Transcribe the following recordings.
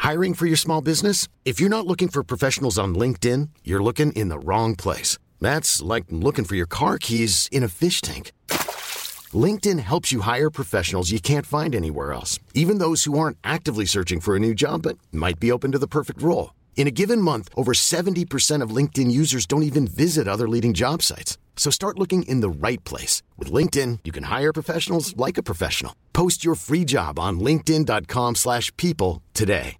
Hiring for your small business? If you're not looking for professionals on LinkedIn, you're looking in the wrong place. That's like looking for your car keys in a fish tank. LinkedIn helps you hire professionals you can't find anywhere else, even those who aren't actively searching for a new job but might be open to the perfect role. In a given month, over 70% of LinkedIn users don't even visit other leading job sites. So start looking in the right place. With LinkedIn, you can hire professionals like a professional. Post your free job on linkedin.com/people today.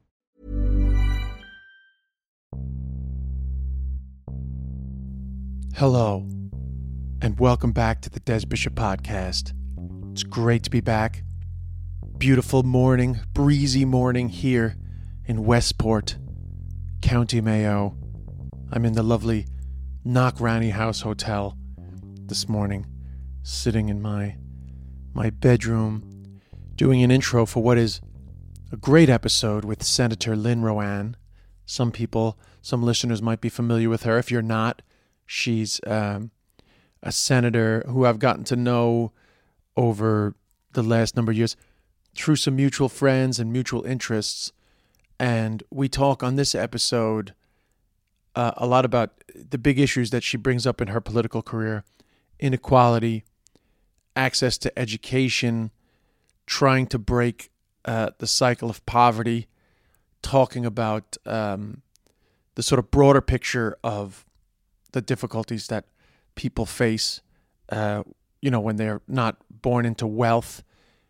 Hello, and welcome back to the Des Bishop Podcast. It's great to be back. Beautiful morning, breezy morning here in Westport, County Mayo. I'm in the lovely Knockranny House Hotel this morning, sitting in my bedroom, doing an intro for what is a great episode with Senator Lynn Rowan. Some listeners might be familiar with her. If you're not, she's a senator who I've gotten to know over the last number of years through some mutual friends and mutual interests. And we talk on this episode a lot about the big issues that she brings up in her political career: inequality, access to education, trying to break the cycle of poverty, talking about the sort of broader picture of the difficulties that people face, when they're not born into wealth,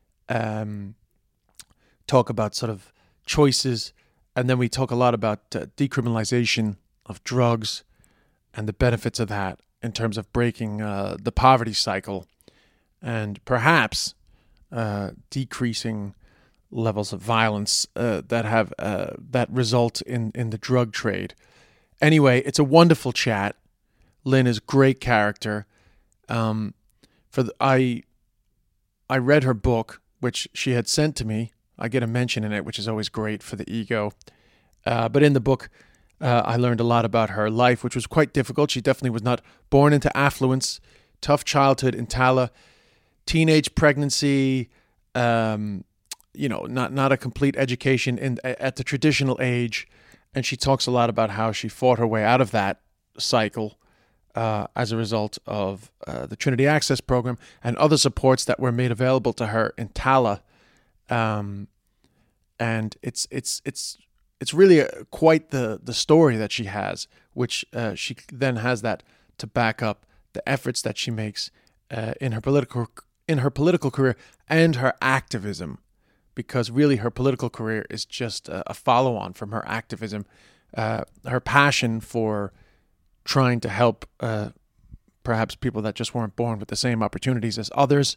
talk about sort of choices, and then we talk a lot about decriminalization of drugs and the benefits of that in terms of breaking the poverty cycle and perhaps decreasing levels of violence that result in the drug trade. Anyway, it's a wonderful chat. Lynn is a great character. I read her book, which she had sent to me. I get a mention in it, which is always great for the ego. But in the book, I learned a lot about her life, which was quite difficult. She definitely was not born into affluence. Tough childhood in Tala, teenage pregnancy, not a complete education at the traditional age. And she talks a lot about how she fought her way out of that cycle as a result of the Trinity Access Program and other supports that were made available to her in Tala. And it's really quite the story that she has, which she then has that to back up the efforts that she makes in her political career and her activism, because really her political career is just a follow-on from her activism, her passion for trying to help perhaps people that just weren't born with the same opportunities as others.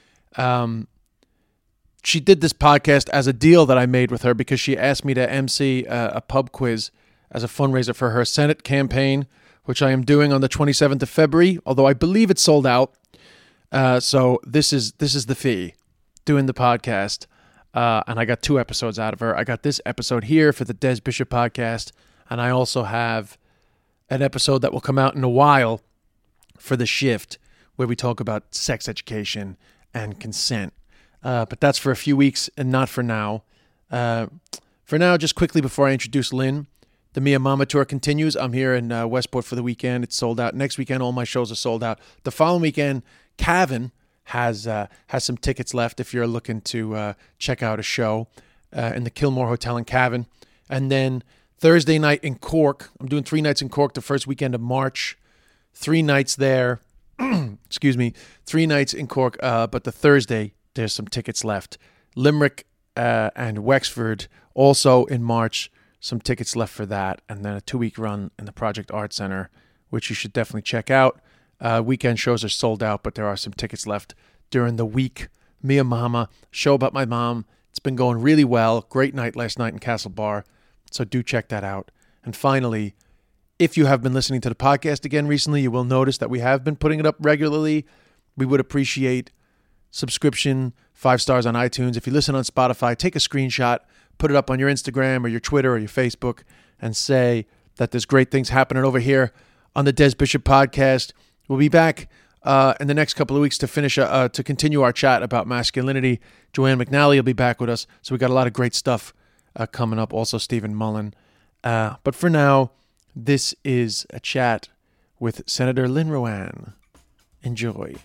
She did this podcast as a deal that I made with her because she asked me to MC a pub quiz as a fundraiser for her Senate campaign, which I am doing on the 27th of February, although I believe it's sold out. So this is the fee, doing the podcast. And I got 2 episodes out of her. I got this episode here for the Des Bishop Podcast, and I also have an episode that will come out in a while for The Shift, where we talk about sex education and consent. But that's for a few weeks and not for now. For now, just quickly before I introduce Lynn, the Mia Mama Tour continues. I'm here in Westport for the weekend. It's sold out. Next weekend, all my shows are sold out. The following weekend, Cavan has some tickets left if you're looking to check out a show in the Kilmore Hotel in Cavan. And then Thursday night in Cork. I'm doing 3 nights in Cork the first weekend of March. 3 nights there. 3 nights in Cork, but the Thursday, there's some tickets left. Limerick and Wexford also in March, some tickets left for that. And then a 2-week run in the Project Art Center, which you should definitely check out. Weekend shows are sold out, but there are some tickets left during the week. Mia Mama, show about my mom. It's been going really well. Great night last night in Castle Bar. So do check that out. And finally, if you have been listening to the podcast again recently, you will notice that we have been putting it up regularly. We would appreciate subscription, 5 stars on iTunes. If you listen on Spotify, take a screenshot, put it up on your Instagram or your Twitter or your Facebook, and say that there's great things happening over here on the Des Bishop Podcast. We'll be back in the next couple of weeks to continue our chat about masculinity. Joanne McNally will be back with us. So we got a lot of great stuff coming up. Also Stephen Mullen. But for now, this is a chat with Senator Lynn Ruane. Enjoy.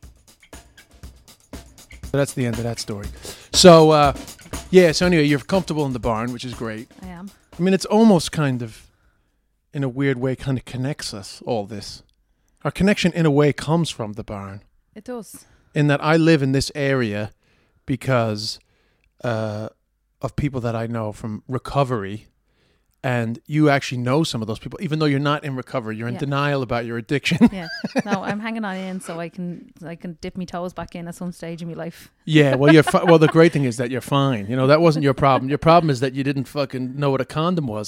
So that's the end of that story. So, so anyway, you're comfortable in the barn, which is great. I am. I mean, it's almost kind of, in a weird way, kind of connects us, all this. Our connection, in a way, comes from the barn. It does. In that I live in this area because of people that I know from recovery. And you actually know some of those people, even though you're not in recovery. You're in denial about your addiction. Yeah. No, I'm hanging on in so I can dip my toes back in at some stage in my life. Yeah, well, well, the great thing is that you're fine. You know, that wasn't your problem. Your problem is that you didn't fucking know what a condom was.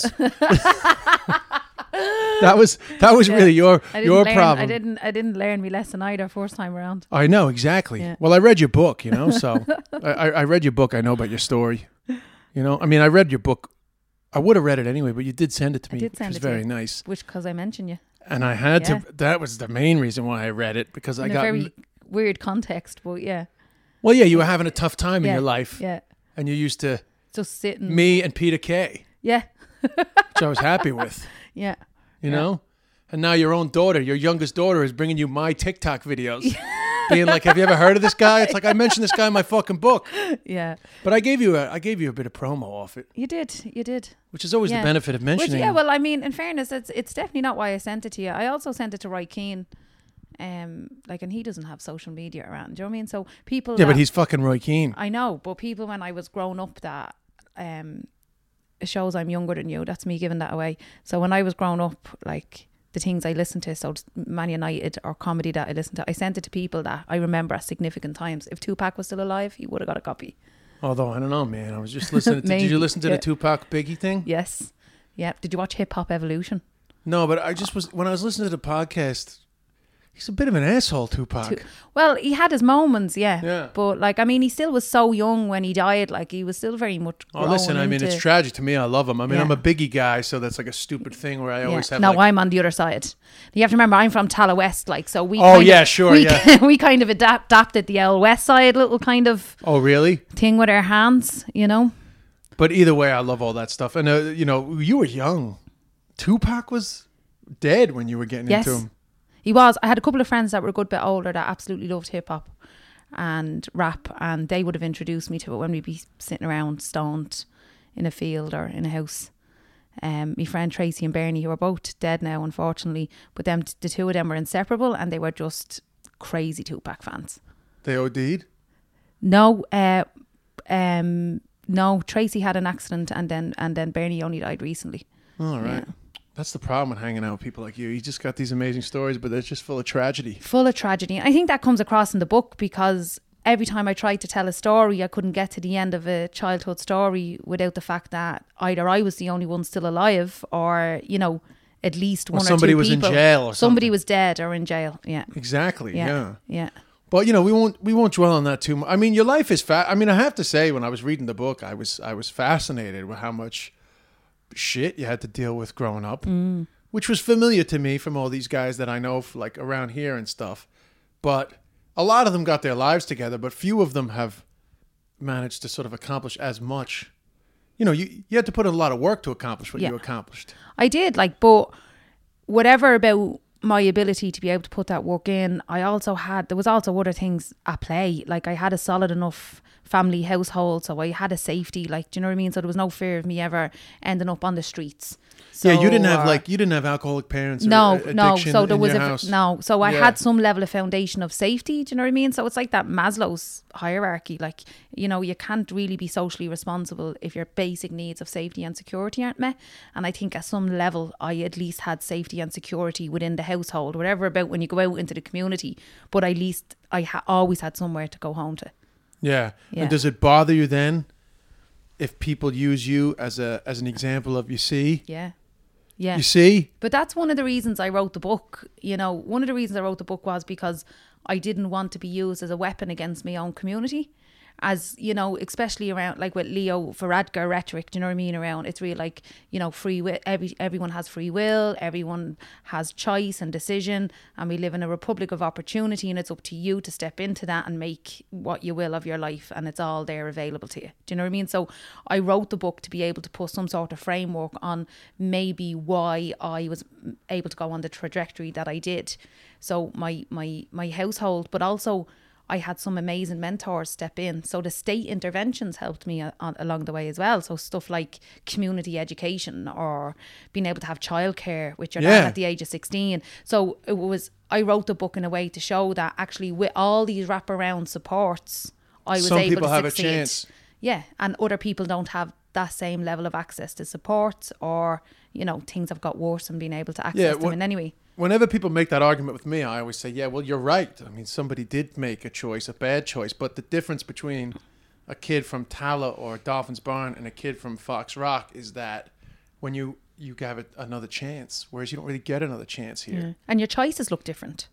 That was really your problem. I didn't learn my lesson either first time around. I know, exactly. Yeah. Well, I read your book, you know, so I read your book. I know about your story. You know, I mean, I read your book. I would have read it anyway, but you did send it to me, which was very nice. Which, because I mentioned you. And I had to, that was the main reason why I read it, because I got... in a very weird context, but yeah. Well, yeah, you were having a tough time in your life. Yeah. And you used to... Just sitting... Me and Peter Kay. Yeah. Which I was happy with. Yeah. You know? And now your own daughter, your youngest daughter, is bringing you my TikTok videos. Being like, have you ever heard of this guy? It's like, I mentioned this guy in my fucking book. Yeah. But I gave you a bit of promo off it. You did. Which is always the benefit of mentioning. Well, I mean, in fairness, it's definitely not why I sent it to you. I also sent it to Roy Keane. And he doesn't have social media around. Do you know what I mean? So people... Yeah, but he's fucking Roy Keane. I know, but people, when I was growing up, that... it shows I'm younger than you. That's me giving that away. So when I was growing up, like... the things I listened to, so Man United or comedy that I listened to, I sent it to people that I remember at significant times. If Tupac was still alive, he would have got a copy. Although, I don't know, man. I was just listening to... Did you listen to the Tupac Biggie thing? Yes. Yeah. Did you watch Hip Hop Evolution? No, but I just was... When I was listening to the podcast... He's a bit of an asshole, Tupac. Well, he had his moments, yeah. But, like, I mean, he still was so young when he died. Like, he was still very much growing listen, I mean, it's tragic to me. I love him. I mean, I'm a Biggie guy, so that's like a stupid thing where I always have... No, I'm on the other side. You have to remember, I'm from Tala West, like, so we... We kind of adapted the L West Side little kind of... Oh, really? ...thing with our hands, you know? But either way, I love all that stuff. And, you know, you were young. Tupac was dead when you were getting into him. He was. I had a couple of friends that were a good bit older that absolutely loved hip hop and rap, and they would have introduced me to it when we'd be sitting around stoned in a field or in a house. My friend Tracy and Bernie, who are both dead now, unfortunately, but the two of them were inseparable, and they were just crazy Tupac fans. They OD'd? No, no. Tracy had an accident, and then Bernie only died recently. All right. Yeah. That's the problem with hanging out with people like you. You just got these amazing stories, but they're just full of tragedy. Full of tragedy. I think that comes across in the book because every time I tried to tell a story, I couldn't get to the end of a childhood story without the fact that either I was the only one still alive or, you know, at least one or two people. Somebody was in jail or something. Somebody was dead or in jail, yeah. Exactly, yeah. But, you know, we won't dwell on that too much. I mean, your life is I mean, I have to say, when I was reading the book, I was fascinated with how much shit you had to deal with growing up, which was familiar to me from all these guys that I know, like around here and stuff. But a lot of them got their lives together, but few of them have managed to sort of accomplish as much. You know, you had to put in a lot of work to accomplish what you accomplished. I did, but whatever about my ability to be able to put that work in, there was also other things at play. Like, I had a solid enough family household, so I had a safety, like, do you know what I mean? So there was no fear of me ever ending up on the streets. So, you didn't have alcoholic parents or addiction so there in was your house. So I had some level of foundation of safety, do you know what I mean? So it's like that Maslow's hierarchy, like, you know, you can't really be socially responsible if your basic needs of safety and security aren't met. And I think at some level I at least had safety and security within the household, whatever about when you go out into the community, but at least I always had somewhere to go home to. Yeah. And does it bother you then if people use you as an example of, you see? Yeah. You see? But that's one of the reasons I wrote the book. You know, one of the reasons I wrote the book was because I didn't want to be used as a weapon against my own community. as, you know, especially around like with Leo Varadkar rhetoric, do you know what I mean? Around it's really like, you know, free will, everyone has free will, everyone has choice and decision, and we live in a republic of opportunity, and it's up to you to step into that and make what you will of your life, and it's all there available to you. Do you know what I mean? So I wrote the book to be able to put some sort of framework on maybe why I was able to go on the trajectory that I did. So my household, but also I had some amazing mentors step in. So the state interventions helped me along the way as well. So stuff like community education or being able to have childcare with your dad at the age of 16. So I wrote the book in a way to show that actually with all these wraparound supports, I was some able people to have succeed. a chance. Yeah, and other people don't have that same level of access to support, or, you know, things have got worse and being able to access them in any way. Whenever people make that argument with me, I always say, yeah, well, you're right. I mean, somebody did make a choice, a bad choice. But the difference between a kid from Tala or Dolphins Barn and a kid from Fox Rock is that when you have another chance, whereas you don't really get another chance here. Yeah. And your choices look different.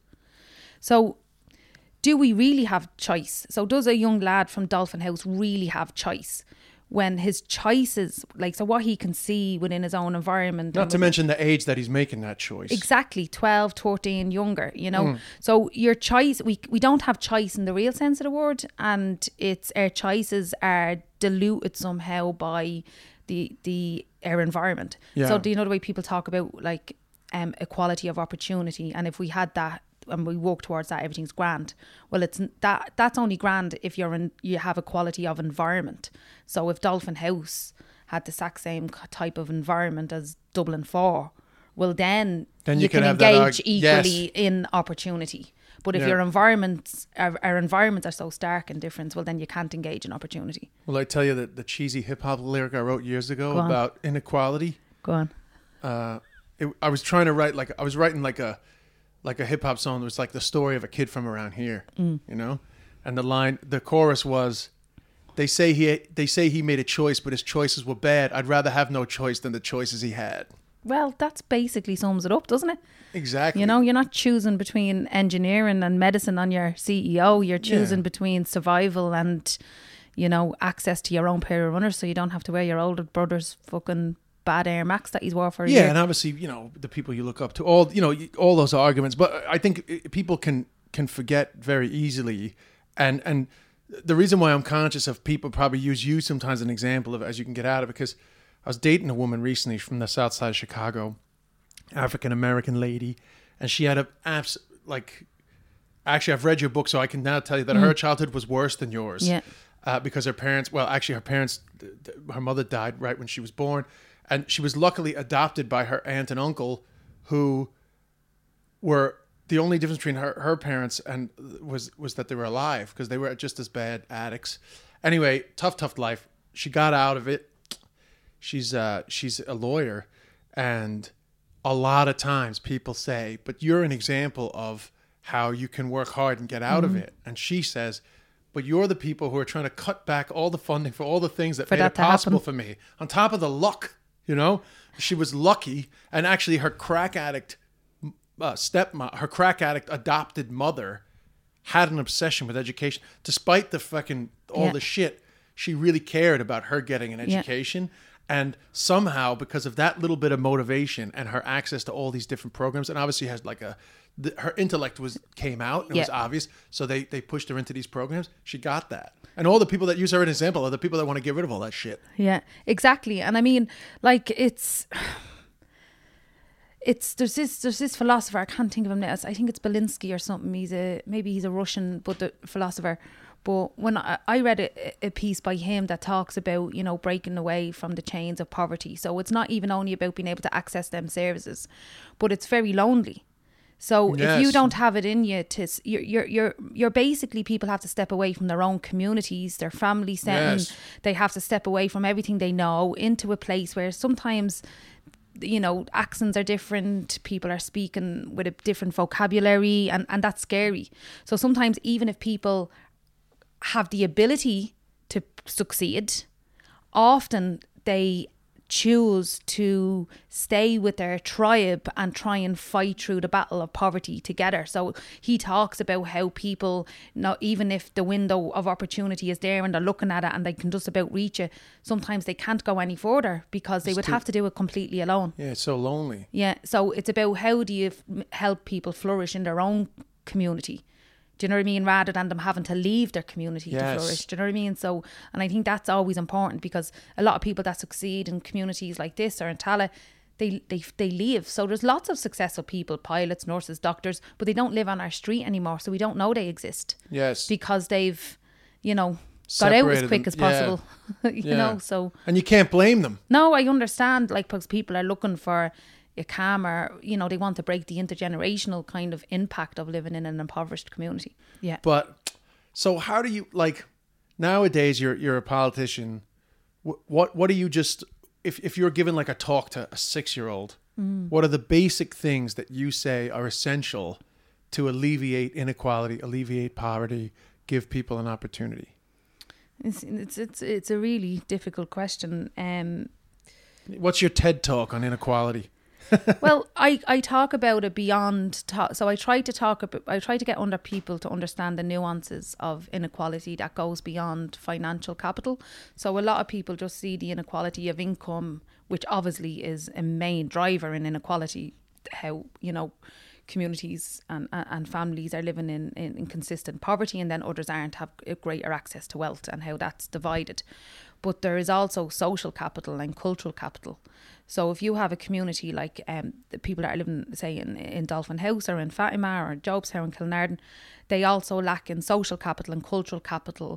So do we really have choice? So does a young lad from Dolphin House really have choice? When his choices, like, so what he can see within his own environment. Not to mention the age that he's making that choice. Exactly, 12, 13, younger, you know. So your choice, we don't have choice in the real sense of the word, and it's our choices are diluted somehow by our environment. Yeah. So do you know the way people talk about like equality of opportunity, and if we had that and we walk towards that, everything's grand. Well, it's that's only grand if you have a quality of environment. So if Dolphin House had the exact same type of environment as Dublin 4, well then you can engage equally in opportunity. But if your environments, our environments are so stark and different, well then you can't engage in opportunity. Well, I tell you that the cheesy hip hop lyric I wrote years ago about inequality. Go on. I was trying to write I was writing like a hip hop song that was like the story of a kid from around here, you know? And the chorus was, they say he made a choice, but his choices were bad. I'd rather have no choice than the choices he had. Well, that's basically sums it up, doesn't it? Exactly. You know, you're not choosing between engineering and medicine on your CEO. You're choosing between survival and, you know, access to your own pair of runners so you don't have to wear your older brother's fucking bad Air Max that he's wore for a year. And obviously, you know, the people you look up to, all those arguments. But I think people can forget very easily, and the reason why I'm conscious of people probably use you sometimes as an example of as you can get out of it, because I was dating a woman recently from the south side of Chicago, African American lady, and she had actually I've read your book, so I can now tell you that her childhood was worse than yours. Yeah. Because her parents, her mother died right when she was born. And she was luckily adopted by her aunt and uncle, who were the only difference between her parents and was that they were alive, because they were just as bad addicts. Anyway, tough life. She got out of it. She's a lawyer, and a lot of times people say, "But you're an example of how you can work hard and get out of it." And she says, "But you're the people who are trying to cut back all the funding for all the things that made it possible for me, on top of the luck." You know, she was lucky, and actually her crack addict her crack addict adopted mother had an obsession with education. Despite the fucking all the shit, she really cared about her getting an education. And somehow, because of that little bit of motivation and her access to all these different programs, and obviously has her intellect came out, and it was obvious, so they pushed her into these programs. She got that. And all the people that use her as an example are the people that want to get rid of all that shit. Yeah, exactly. And I mean, like, there's this philosopher, I can't think of him now. I think it's Belinsky or something. Maybe he's a Russian philosopher. But when I read a piece by him that talks about, you know, breaking away from the chains of poverty. So it's not even only about being able to access them services, but it's very lonely. So if you don't have it in you, you're basically, people have to step away from their own communities, their family setting. Yes. They have to step away from everything they know into a place where sometimes, you know, accents are different, people are speaking with a different vocabulary, and that's scary. So sometimes even if people have the ability to succeed, often they choose to stay with their tribe and try and fight through the battle of poverty together. So he talks about how people, not even if the window of opportunity is there and they're looking at it and they can just about reach it, sometimes they can't go any further because they would have to do it completely alone. Yeah, it's so lonely. Yeah, so it's about how do you help people flourish in their own community. Do you know what I mean? Rather than them having to leave their community to flourish. Do you know what I mean? So, and I think that's always important, because a lot of people that succeed in communities like this or in Tallaght, they leave. So there's lots of successful people, pilots, nurses, doctors, but they don't live on our street anymore. So we don't know they exist. Yes. Because they've, got out as quick as possible. You know, so. And you can't blame them. No, I understand, because people are looking for a calmer, they want to break the intergenerational kind of impact of living in an impoverished community. Yeah. But so how do you, nowadays you're a politician, what do you just, if you're given a talk to a 6-year-old, what are the basic things that you say are essential to alleviate inequality, alleviate poverty, give people an opportunity? It's a really difficult question. What's your TED talk on inequality? Well, I talk about it beyond, so I try to get under people to understand the nuances of inequality that goes beyond financial capital. So a lot of people just see the inequality of income, which obviously is a main driver in inequality, how, communities and families are living in consistent poverty, and then others have greater access to wealth, and how that's divided. But there is also social capital and cultural capital. So if you have a community like the people that are living, say, in Dolphin House or in Fatima or Jobstown and Kilnarden, they also lack in social capital and cultural capital.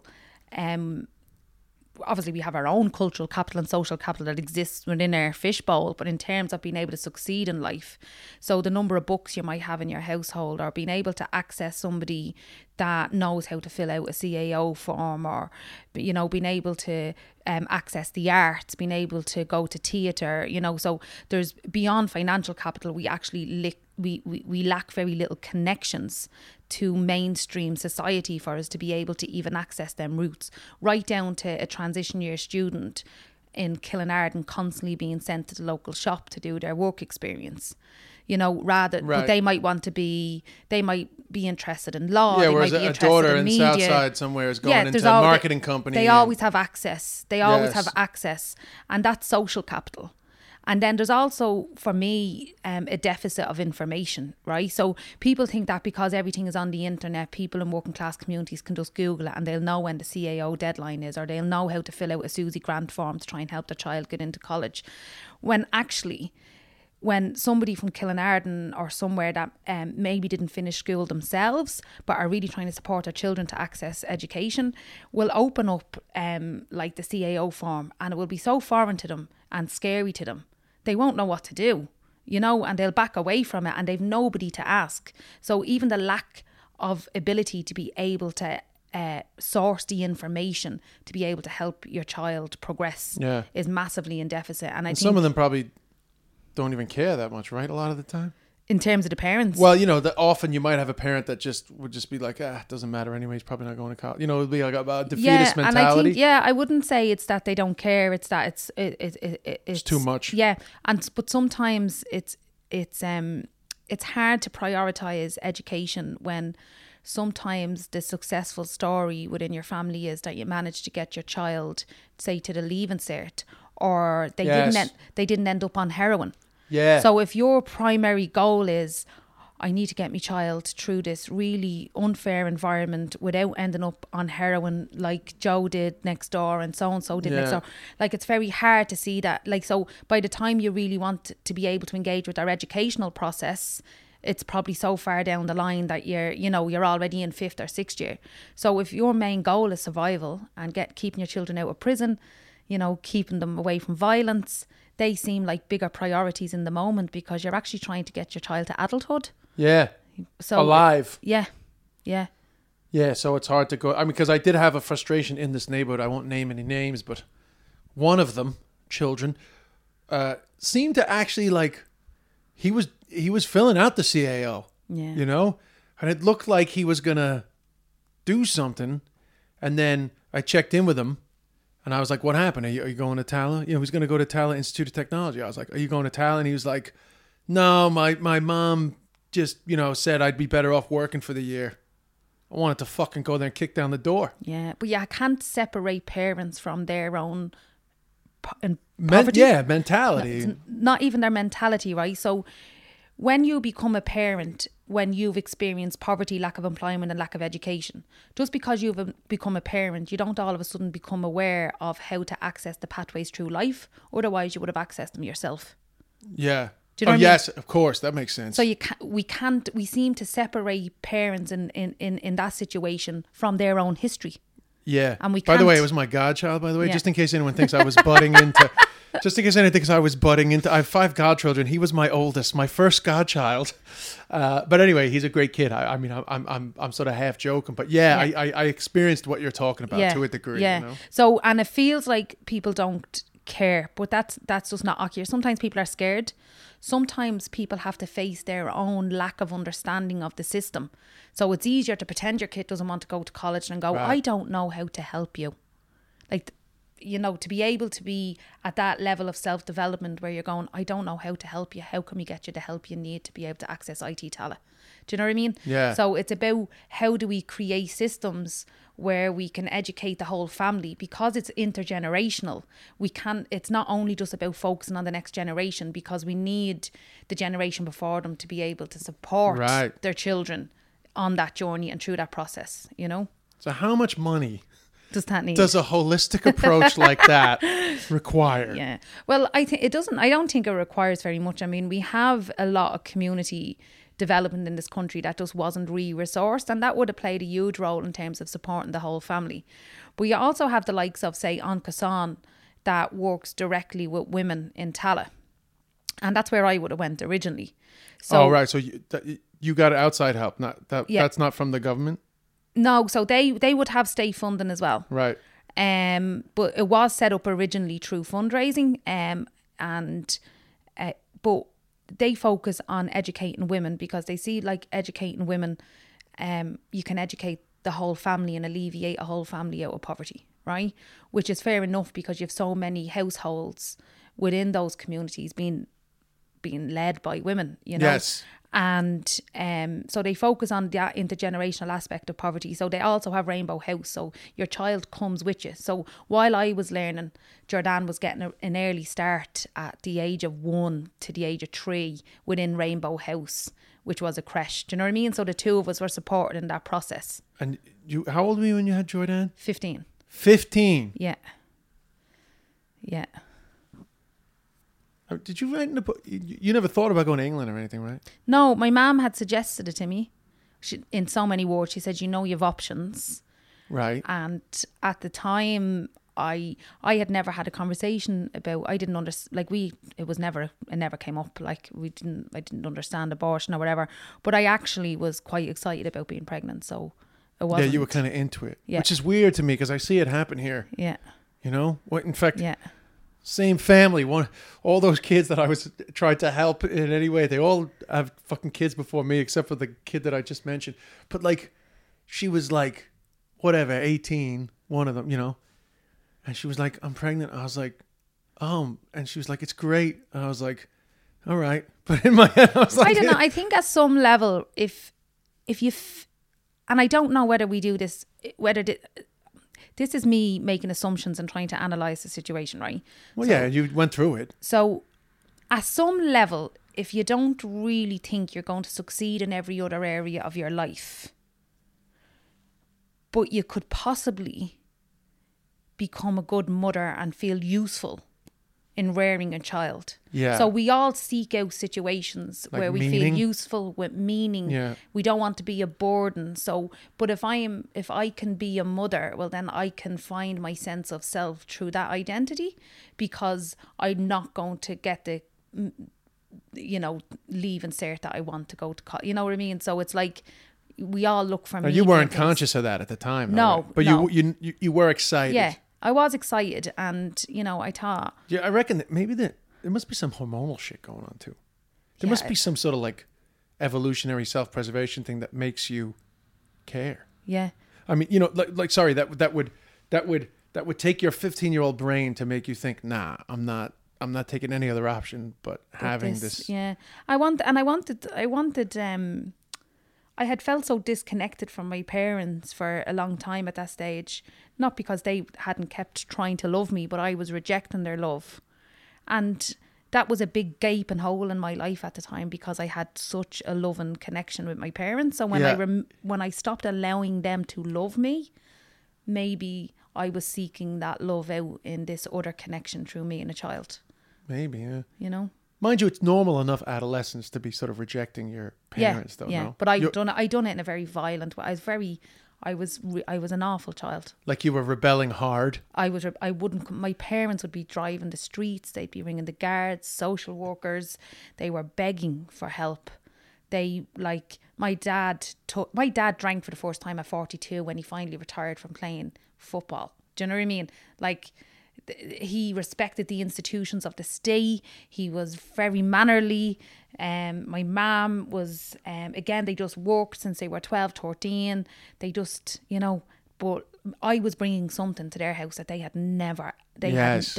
Obviously, we have our own cultural capital and social capital that exists within our fishbowl, but in terms of being able to succeed in life, so the number of books you might have in your household, or being able to access somebody that knows how to fill out a CAO form, or being able to access the arts, being able to go to theatre, so there's, beyond financial capital, we actually we lack very little connections to mainstream society for us to be able to even access them routes, right down to a transition year student in Kilnarden constantly being sent to the local shop to do their work experience. But they might be interested in law. Yeah, they whereas might be a interested daughter in in media. Southside somewhere is going into a marketing company. They always have access. They always have access, and that's social capital. And then there's also, for me, a deficit of information, right? So people think that because everything is on the internet, people in working class communities can just Google it and they'll know when the CAO deadline is, or they'll know how to fill out a Susie Grant form to try and help their child get into college. When actually, when somebody from Kilnarden or somewhere that maybe didn't finish school themselves but are really trying to support their children to access education, will open up the CAO form, and it will be so foreign to them and scary to them. They won't know what to do, and they'll back away from it, and they've nobody to ask. So even the lack of ability to be able to source the information to be able to help your child progress is massively in deficit. And I think some of them probably don't even care that much, right? A lot of the time. In terms of the parents? Well, often you might have a parent that would just be like, it doesn't matter anyway, he's probably not going to college. It would be like a defeatist mentality. And I think, I wouldn't say it's that they don't care, it's that it's too much. Yeah, but sometimes it's hard to prioritise education when sometimes the successful story within your family is that you managed to get your child, say, to the Leaving Cert, or they didn't end up on heroin. Yeah. So if your primary goal is, I need to get my child through this really unfair environment without ending up on heroin like Joe did next door and so did next door, it's very hard to see that. So by the time you really want to be able to engage with our educational process, it's probably so far down the line that you're already in 5th or 6th year. So if your main goal is survival and keeping your children out of prison, keeping them away from violence, they seem like bigger priorities in the moment, because you're actually trying to get your child to adulthood. Yeah. So alive. Yeah. So it's hard to go. Because I did have a frustration in this neighborhood. I won't name any names, but one of them, children, seemed to actually he was filling out the CAO. Yeah. And it looked like he was gonna do something, and then I checked in with him. And I was like, what happened? Are you going to Tala? You know, he's going to go to Tala Institute of Technology. I was like, are you going to Tala? And he was like, no, my mom just, you know, said I'd be better off working for the year. I wanted to fucking go there and kick down the door. Yeah, but I can't separate parents from their own poverty. Mentality. It's not even their mentality, right? So when you become a parent, when you've experienced poverty, lack of employment and lack of education, just because you've become a parent, you don't all of a sudden become aware of how to access the pathways through life. Otherwise, you would have accessed them yourself. Yeah. Do you know what I mean? Yes, of course. That makes sense. So we seem to separate parents in that situation from their own history. Yeah. And we By the way, can't- it was my godchild, by the way, Yeah. just in case anyone thinks I was butting into... Just in case anyone thinks I was butting into... I have 5 godchildren. He was my oldest, my first godchild. But anyway, he's a great kid. I mean, I'm sort of half joking. But yeah, Yeah. I experienced what you're talking about to a degree. Yeah. You know? So, and it feels like people don't care, but that's just not accurate. Sometimes people are scared. Sometimes people have to face their own lack of understanding of the system. So it's easier to pretend your kid doesn't want to go to college than go, Right. I don't know how to help you. Like, you know, to be able to be at that level of self-development where you're going, I don't know how to help you. How can we get you the help you need to be able to access IT Tala? Do you know what I mean? Yeah. So it's about how do we create systems where we can educate the whole family, because it's intergenerational. It's not only just about focusing on the next generation, because we need the generation before them to be able to support Right. their children on that journey and through that process, you know? So how much money Does that need? does a holistic approach like that require? Yeah. Well, I don't think it requires very much. I mean, we have a lot of community development in this country that just wasn't re-resourced, and that would have played a huge role in terms of supporting the whole family. But you also have the likes of, say, An Kasan, that works directly with women in Tala. And that's where I would have went originally. So, Right. So you got outside help. That's not from the government? No, so they would have state funding as well. Right. But it was set up originally through fundraising, but they focus on educating women, because they see like educating women, you can educate the whole family and alleviate a whole family out of poverty, right? Which is fair enough, because you have so many households within those communities being led by women, you know. Yes. And so they focus on the intergenerational aspect of poverty. So they also have Rainbow House. So your child comes with you. So while I was learning, Jordan was getting an early start at the age of 1 to the age of 3 within Rainbow House, which was a creche. Do you know what I mean? So the two of us were supported in that process. And how old were you when you had Jordan? 15. 15. Yeah. Yeah. Did you write in the book? You never thought about going to England or anything, right? No, my mum had suggested it to me. In so many words, she said, you know, you have options. Right. And at the time, I had never had a conversation about, I didn't understand, like it never came up, like I didn't understand abortion or whatever, but I actually was quite excited about being pregnant, so it wasn't. Yeah, you were kind of into it, Yeah. which is weird to me, because I see it happen here. Yeah. You know, in fact, Yeah. same family. All those kids that I was tried to help in any way, they all have fucking kids before me, except for the kid that I just mentioned. But like, she was like, whatever, 18, one of them, you know, and she was like, I'm pregnant. I was like, and she was like, it's great. And I was like, all right. But in my head, I was like, I don't know. I think at some level, if you, and I don't know whether we do this, this is me making assumptions and trying to analyse the situation, right? well, So- yeah, you went through it. So at some level, if you don't really think you're going to succeed in every other area of your life, but you could possibly become a good mother and feel useful in rearing a child. Yeah. So we all seek out situations Like where we meaning? feel useful with meaning. Yeah. We don't want to be a burden. So, but if I can be a mother, well, then I can find my sense of self through that identity, because I'm not going to get the, you know, leave and cert that I want to go to college. You know what I mean? So it's like we all look for Now, meaning you in weren't things. conscious of that at the time. though, No, right? But no. you were excited. Yeah, I was excited, and you know, I thought, Yeah, I reckon that maybe there must be some hormonal shit going on too. There Yeah. must be some sort of like evolutionary self-preservation thing that makes you care. yeah, I mean, you know, like sorry, that would that would take your 15-year-old brain to make you think, nah, I'm not taking any other option but having this. Yeah. I had felt so disconnected from my parents for a long time at that stage, not because they hadn't kept trying to love me, but I was rejecting their love. And that was a big gaping hole in my life at the time, because I had such a loving connection with my parents. So when I stopped allowing them to love me, maybe I was seeking that love out in this other connection through me and a child. Maybe, yeah. You know? Mind you, it's normal enough adolescents to be sort of rejecting your parents, though. No? But I done it in a very violent way. I was an awful child. Like you were rebelling hard. My parents would be driving the streets. They'd be ringing the guards, social workers. They were begging for help. My dad drank for the first time at 42 when he finally retired from playing football. Do you know what I mean? Like, he respected the institutions of the state. He was very mannerly. My mum was, again, they just worked since they were 12, 13. They just, but I was bringing something to their house that they had never, they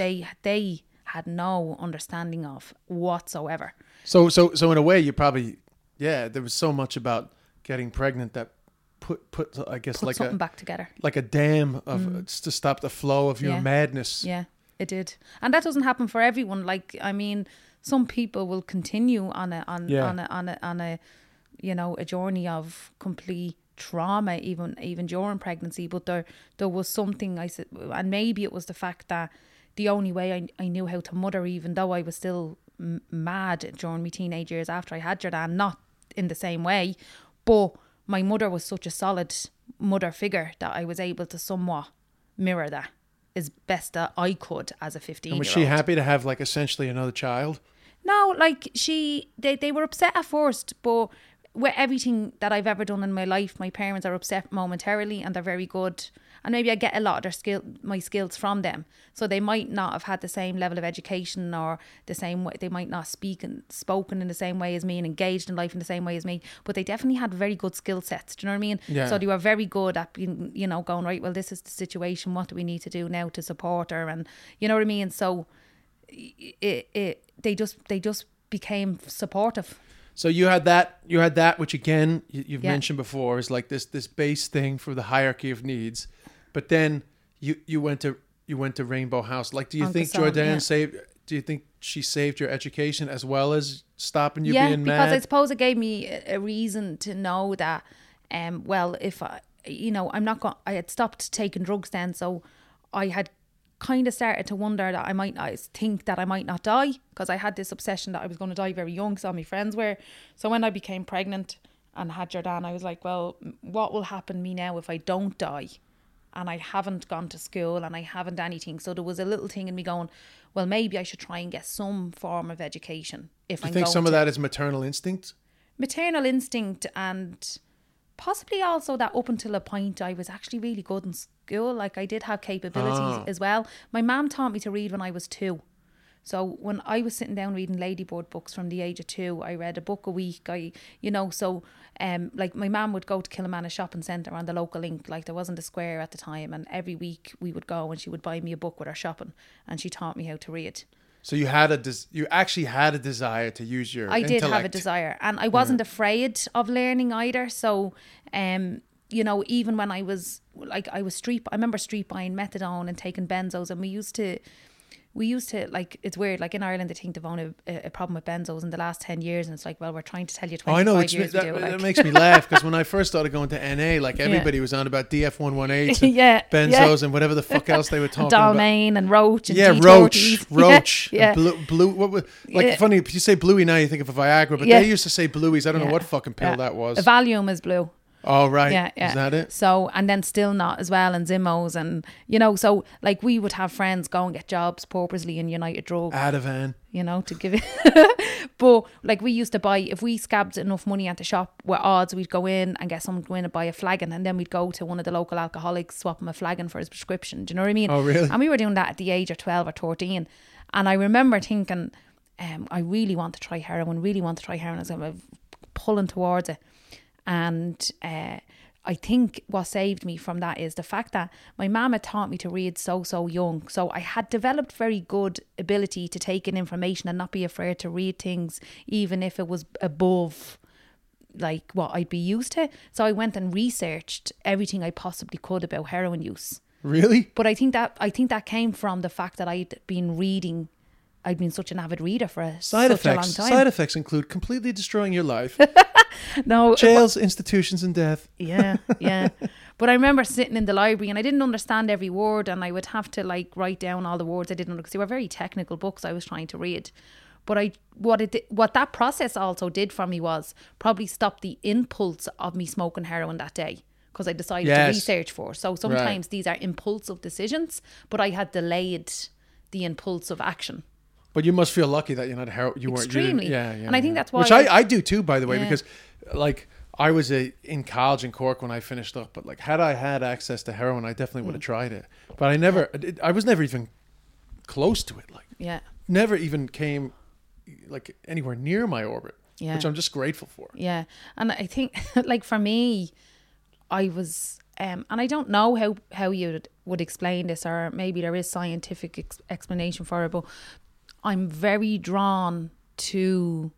had no understanding of whatsoever. So in a way, you probably, there was so much about getting pregnant that put I guess like something back together, like a dam of to stop the flow of your madness. Yeah, it did, and that doesn't happen for everyone. Like, I mean, some people will continue on a a journey of complete trauma even during pregnancy. But there was something I said, and maybe it was the fact that the only way I knew how to mother, even though I was still mad during my teenage years after I had Jordan, not in the same way, but my mother was such a solid mother figure that I was able to somewhat mirror that as best that I could as a 15-year-old. And was she happy to have, like, essentially another child? No, like, they were upset at first, but with everything that I've ever done in my life, my parents are upset momentarily and they're very good. And maybe I get a lot of my skills from them. So they might not have had the same level of education or the same way. They might not spoken in the same way as me and engaged in life in the same way as me. But they definitely had very good skill sets. Do you know what I mean? Yeah. So they were very good at being, going, right, well, this is the situation. What do we need to do now to support her? And you know what I mean? So they just became supportive. So you had that, which again you've mentioned before, is like this base thing for the hierarchy of needs, but then you went to Rainbow House. Like, do you think Jordan do you think she saved your education as well as stopping you being mad? Yeah, because I suppose it gave me a reason to know that, if I had stopped taking drugs then, so I had kind of started to wonder that I might not die, because I had this obsession that I was going to die very young, so my friends were. So when I became pregnant and had Jordan, I was like, well, what will happen to me now if I don't die? And I haven't gone to school and I haven't anything. So there was a little thing in me going, well, maybe I should try and get some form of education. If I think some of that is maternal instinct? Maternal instinct, and possibly also that up until a point I was actually really good in school. Like, I did have capabilities as well. My mum taught me to read when I was 2. So when I was sitting down reading Ladybird books from the age of 2, I read a book a week. Like, my mum would go to Kilmainham shopping centre on the local link. Like, there wasn't a square at the time, and every week we would go and she would buy me a book with her shopping, and she taught me how to read. So you actually had a desire to use your intellect. I did have a desire, and I wasn't afraid of learning either. So, even when I was I remember street buying methadone and taking benzos, and we used to like, it's weird, like in Ireland they think they've owned a problem with benzos in the last 10 years, and it's like, well, we're trying to tell you 25 years to do it. That makes me laugh, because when I first started going to NA, like, everybody was on about DF118s and benzos and whatever the fuck else they were talking Dalmane about. And Roach and Roach and Blue. Funny, if you say Bluey now you think of a Viagra, but they used to say Blueys. I don't know what fucking pill that was. A Valium is blue. Oh, right. Yeah. Is that it? So, and then Still Not as well, and Zimmos, and, so, like, we would have friends go and get jobs purposely in United Drug. Ativan. To give it. But, like, we used to buy, if we scabbed enough money at the shop with odds, we'd go in and get someone to go in and buy a flagon, and then we'd go to one of the local alcoholics, swap him a flagon for his prescription. Do you know what I mean? Oh, really? And we were doing that at the age of 12 or 13. And I remember thinking, I really want to try heroin. I was pulling towards it. And I think what saved me from that is the fact that my mum had taught me to read so young. So I had developed very good ability to take in information and not be afraid to read things, even if it was above like what I'd be used to. So I went and researched everything I possibly could about heroin use. Really? But I think that came from the fact that I'd been such an avid reader for such a long time. Side effects include completely destroying your life. No, jails, institutions, and death. Yeah. But I remember sitting in the library and I didn't understand every word, and I would have to like write down all the words I didn't understand because they were very technical books I was trying to read. But what that process also did for me was probably stop the impulse of me smoking heroin that day, because I decided to research for. So sometimes these are impulsive decisions, but I had delayed the impulsive action. But you must feel lucky that you're not you weren't. Extremely. Yeah. And I think that's why. Which I do too, by the way, because like I was in college in Cork when I finished up. But like, had I had access to heroin, I definitely would have tried it. But I was never even close to it. Like, never even came like anywhere near my orbit. Yeah. Which I'm just grateful for. Yeah, and I think like for me, I was. And I don't know how you would explain this, or maybe there is scientific explanation for it, but I'm very drawn to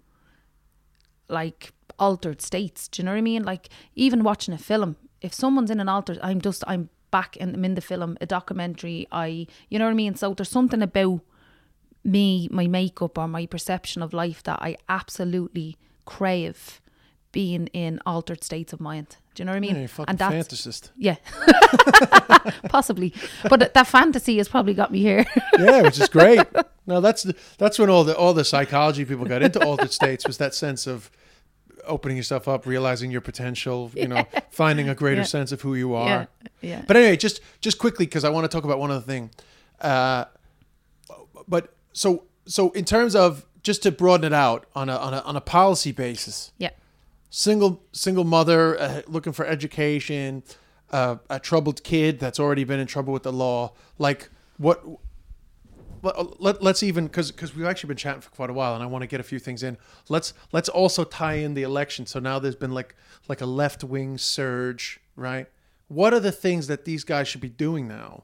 like altered states. Do you know what I mean? Like even watching a film, if someone's in an altered, I'm back I'm in the film, a documentary. You know what I mean? So there's something about me, my makeup or my perception of life that I absolutely crave being in altered states of mind. Do you know what I mean? Yeah, you're fucking fantasist. Yeah. Possibly. But that fantasy has probably got me here. Yeah, which is great. No, that's when all the psychology people got into altered states, was that sense of opening yourself up, realizing your potential, finding a greater sense of who you are. Yeah. But anyway, just quickly, because I want to talk about one other thing. But so in terms of, just to broaden it out on a policy basis. Yeah. Single mother looking for education, a troubled kid that's already been in trouble with the law. Like what? Let's even, because we've actually been chatting for quite a while, and I want to get a few things in. Let's also tie in the election. So now there's been like a left wing surge, right? What are the things that these guys should be doing now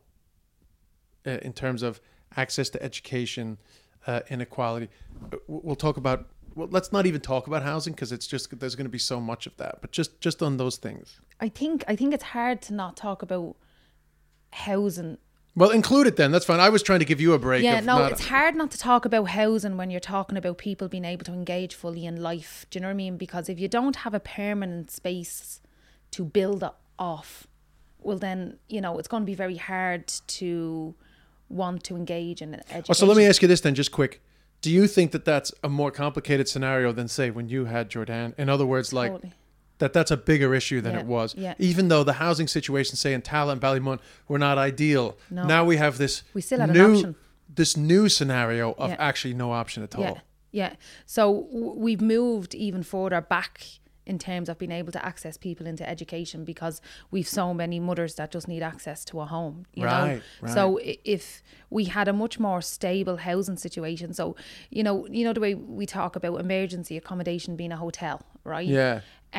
in terms of access to education, inequality? We'll talk about. Well, let's not even talk about housing, because it's just, there's going to be so much of that. But just on those things. I think it's hard to not talk about housing. Well, include it then. That's fine. I was trying to give you a break. Yeah, no, it's hard not to talk about housing when you're talking about people being able to engage fully in life. Do you know what I mean? Because if you don't have a permanent space to build off, well then, it's going to be very hard to want to engage in education. So let me ask you this then, just quick. Do you think that that's a more complicated scenario than, say, when you had Jordan? In other words, like, totally. That's a bigger issue than it was. Yeah. Even though the housing situation, say, in Tallaght and Ballymun were not ideal. No. Now we have this we still had an option. This new scenario of actually no option at all. Yeah. So we've moved even further back in terms of being able to access people into education, because we've so many mothers that just need access to a home, you know? So if we had a much more stable housing situation, so, you know the way we talk about emergency accommodation being a hotel, right? Yeah.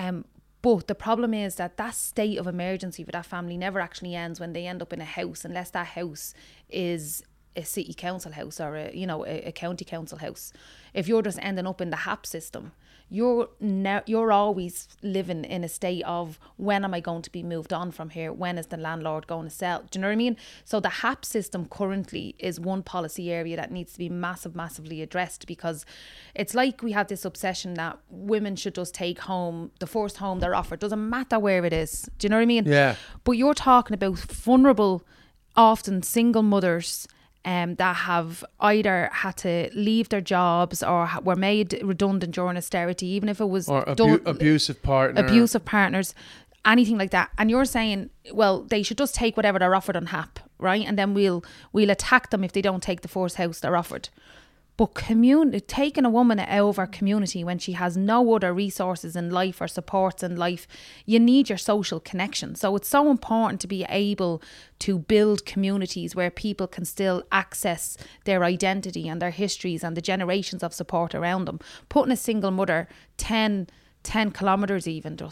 But the problem is that state of emergency for that family never actually ends when they end up in a house, unless that house is a city council house or a county council house. If you're just ending up in the HAP system, you're always living in a state of, when am I going to be moved on from here? When is the landlord going to sell? Do you know what I mean? So the HAP system currently is one policy area that needs to be massively addressed, because it's like we have this obsession that women should just take home the first home they're offered. Doesn't matter where it is. Do you know what I mean? Yeah. But you're talking about vulnerable, often single mothers that have either had to leave their jobs or were made redundant during austerity, even if it was abusive partners, anything like that. And you're saying, well, they should just take whatever they're offered on HAP, right? And then we'll attack them if they don't take the first house they're offered. But taking a woman out of her community when she has no other resources in life or supports in life, you need your social connection. So it's so important to be able to build communities where people can still access their identity and their histories and the generations of support around them. Putting a single mother 10 kilometres even just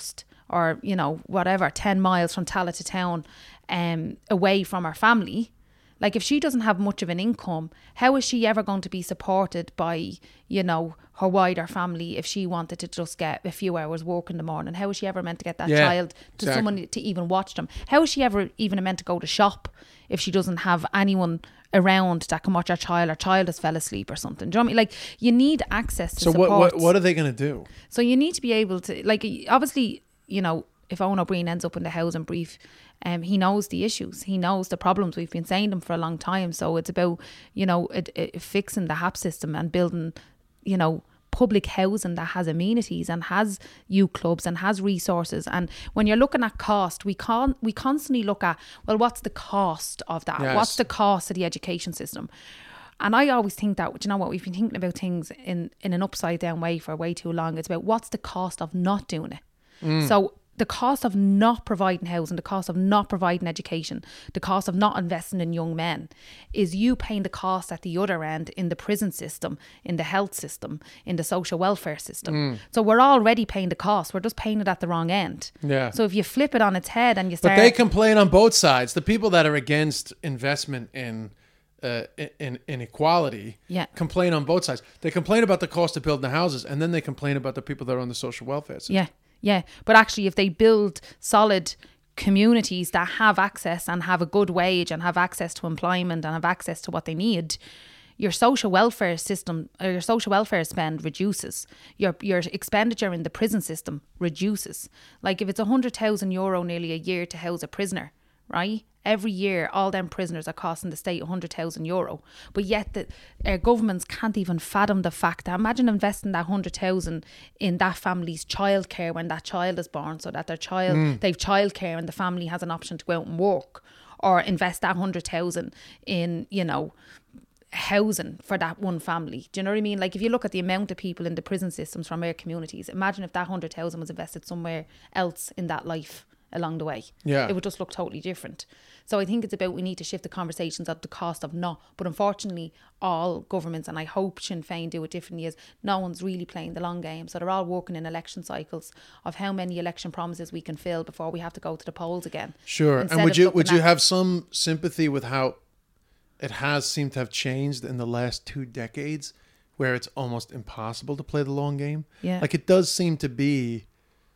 or, you know, whatever, 10 miles from Tallaght to town, away from her family. Like, if she doesn't have much of an income, how is she ever going to be supported by, you know, her wider family if she wanted to just get a few hours work in the morning? How is she ever meant to get that child to someone to even watch them? How is she ever even meant to go to shop if she doesn't have anyone around that can watch her child has fell asleep or something? Do you know what I mean? Like, you need access to support. So what are they going to do? So you need to be able to, like, obviously, you know, if Owen O'Brien ends up in the housing brief, he knows the issues. He knows the problems. We've been saying them for a long time. So it's about, you know, fixing the HAP system and building, you know, public housing that has amenities and has youth clubs and has resources. And when you're looking at cost, we constantly look at, well, what's the cost of that? Yes. What's the cost of the education system? And I always think that, you know what, we've been thinking about things in an upside down way for way too long. It's about what's the cost of not doing it. So the cost of not providing housing, the cost of not providing education, the cost of not investing in young men is you paying the cost at the other end in the prison system, in the health system, in the social welfare system. So we're already paying the cost. We're just paying it at the wrong end. Yeah. So if you flip it on its head and you start... But they complain on both sides. The people that are against investment in equality complain on both sides. They complain about the cost of building the houses, and then they complain about the people that are on the social welfare system. Yeah, but actually if they build solid communities that have access and have a good wage and have access to employment and have access to what they need, your social welfare system or your social welfare spend reduces. Your expenditure in the prison system reduces. Like, if it's €100,000 nearly a year to house a prisoner, right? Every year, all them prisoners are costing the state €100,000. But yet, our governments can't even fathom the fact that, imagine investing that 100,000 in that family's childcare when that child is born, so that they've childcare and the family has an option to go out and work, or invest that 100,000 in, you know, housing for that one family. Do you know what I mean? Like, if you look at the amount of people in the prison systems from our communities, imagine if that 100,000 was invested somewhere else in that life along the way. Yeah. It would just look totally different. So I think it's about, we need to shift the conversations at the cost of not. But unfortunately, all governments, and I hope Sinn Féin do it differently, is no one's really playing the long game. So they're all working in election cycles of how many election promises we can fill before we have to go to the polls again. Sure. And would you have some sympathy with how it has seemed to have changed in the last 2 decades, where it's almost impossible to play the long game? Yeah. Like, it does seem to be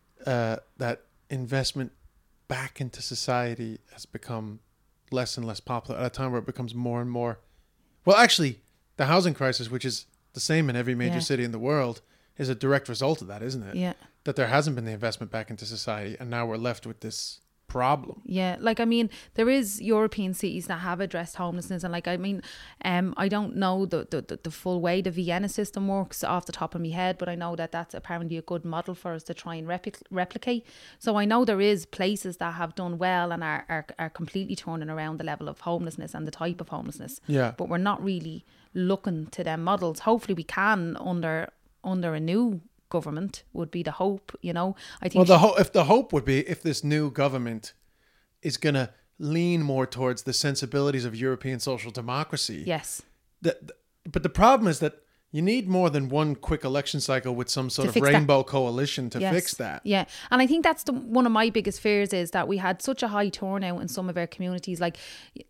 that investment back into society has become less and less popular at a time where it becomes more and more. Well, actually, the housing crisis, which is the same in every major city in the world, is a direct result of that, isn't it? Yeah. That there hasn't been the investment back into society, and now we're left with this problem. Yeah, like, I mean, there is European cities that have addressed homelessness, and like, I mean, I don't know the full way the Vienna system works off the top of my head, but I know that that's apparently a good model for us to try and replicate. So I know there is places that have done well and are completely turning around the level of homelessness and the type of homelessness. Yeah. But we're not really looking to them models. Hopefully we can under a new government would be the hope, you know. I think the hope would be if this new government is going to lean more towards the sensibilities of European social democracy. Yes. But the problem is that you need more than one quick election cycle with some sort of rainbow coalition to fix that. Yeah. And I think that's one of my biggest fears, is that we had such a high turnout in some of our communities. Like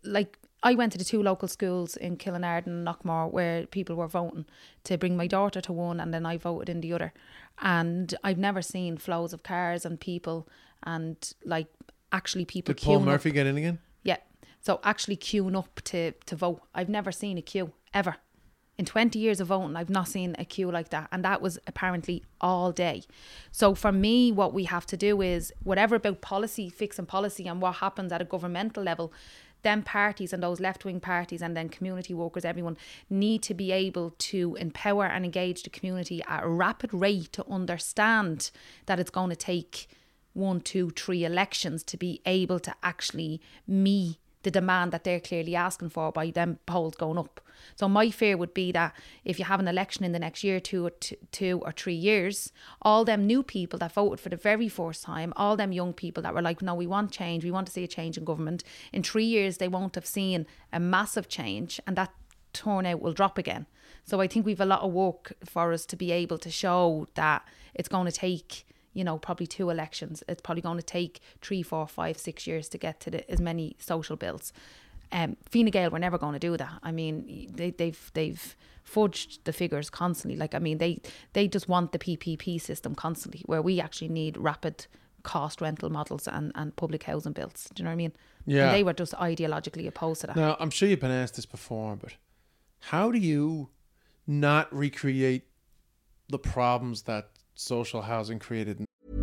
I went to the 2 local schools in Killinarden and Knockmore where people were voting to bring my daughter to one, and then I voted in the other. And I've never seen flows of cars and people, and like actually people queuing up. Did Paul Murphy up. get in again? Yeah. So actually queuing up to vote. I've never seen a queue ever. In 20 years of voting, I've not seen a queue like that. And that was apparently all day. So for me, what we have to do is, whatever about policy, fixing policy and what happens at a governmental level, them parties and those left-wing parties and then community workers, everyone need to be able to empower and engage the community at a rapid rate to understand that it's going to take 1, 2, 3 elections to be able to actually meet the demand that they're clearly asking for by them polls going up. So my fear would be that if you have an election in the next year, 2 or 3 years, all them new people that voted for the very first time, all them young people that were like, no, we want change, we want to see a change in government, in 3 years they won't have seen a massive change, and that turnout will drop again. So I think we've a lot of work for us to be able to show that it's going to take, you know, probably 2 elections. It's probably going to take 3, 4, 5, 6 years to get to as many social bills. Fine Gael were never going to do that. I mean, they've fudged the figures constantly. Like, I mean, they just want the PPP system constantly, where we actually need rapid cost rental models and public housing bills. Do you know what I mean? Yeah. And they were just ideologically opposed to that. Now, I'm sure you've been asked this before, but how do you not recreate the problems that social housing created?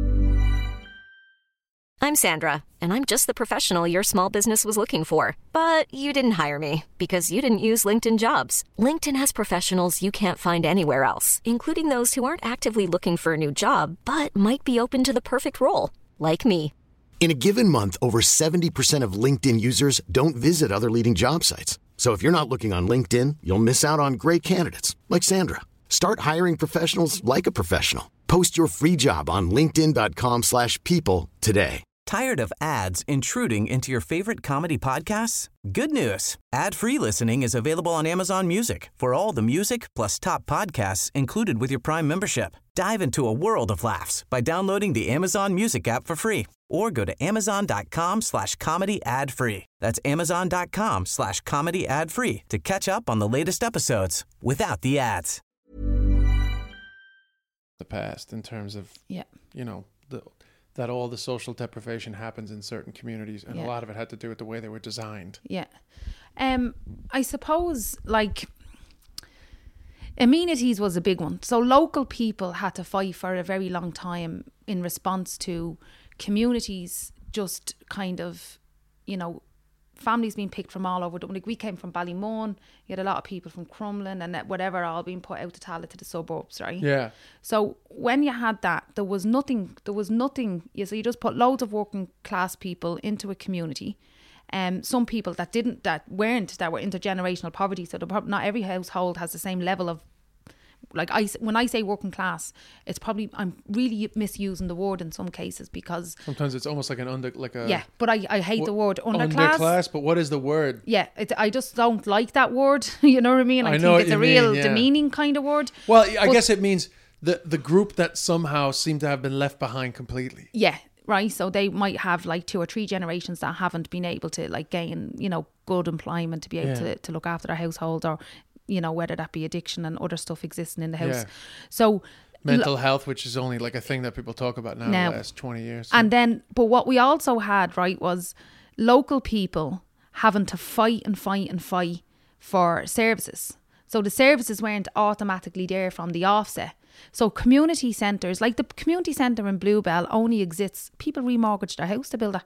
I'm Sandra, and I'm just the professional your small business was looking for. But you didn't hire me because you didn't use LinkedIn Jobs. LinkedIn has professionals you can't find anywhere else, including those who aren't actively looking for a new job, but might be open to the perfect role, like me. In a given month, over 70% of LinkedIn users don't visit other leading job sites. So if you're not looking on LinkedIn, you'll miss out on great candidates like Sandra. Start hiring professionals like a professional. Post your free job on linkedin.com/people today. Tired of ads intruding into your favorite comedy podcasts? Good news. Ad-free listening is available on Amazon Music for all the music plus top podcasts included with your Prime membership. Dive into a world of laughs by downloading the Amazon Music app for free or go to amazon.com/comedy ad-free. That's amazon.com/comedy ad-free to catch up on the latest episodes without the ads. The past, in terms of, Yeah. you know, that all the social deprivation happens in certain communities, and a lot of it had to do with the way they were designed. Yeah. I suppose, like, amenities was a big one. So local people had to fight for a very long time in response to communities just kind of, you know, families being picked from all over. Like, we came from Ballymun, you had a lot of people from Crumlin and whatever, all being put out to Tallaght to the suburbs, right? Yeah. So when you had that, there was nothing, so you just put loads of working class people into a community. Some people that were intergenerational poverty, so not every household has the same level of, like, when I say working class, it's probably, I'm really misusing the word in some cases, because sometimes it's almost like but I hate the word underclass. But what is the word? Yeah, I just don't like that word. You know what I mean? I think it's a real demeaning kind of word. Well, I guess it means the group that somehow seem to have been left behind completely. Yeah, right. So they might have like 2 or 3 generations that haven't been able to, like, gain, you know, good employment to be able to look after their household, or, you know, whether that be addiction and other stuff existing in the house. Yeah. So mental health, which is only like a thing that people talk about now the last 20 years. And then, but what we also had, right, was local people having to fight for services. So the services weren't automatically there from the offset. So community centres, like the community centre in Bluebell, only exists, people remortgaged their house to build it.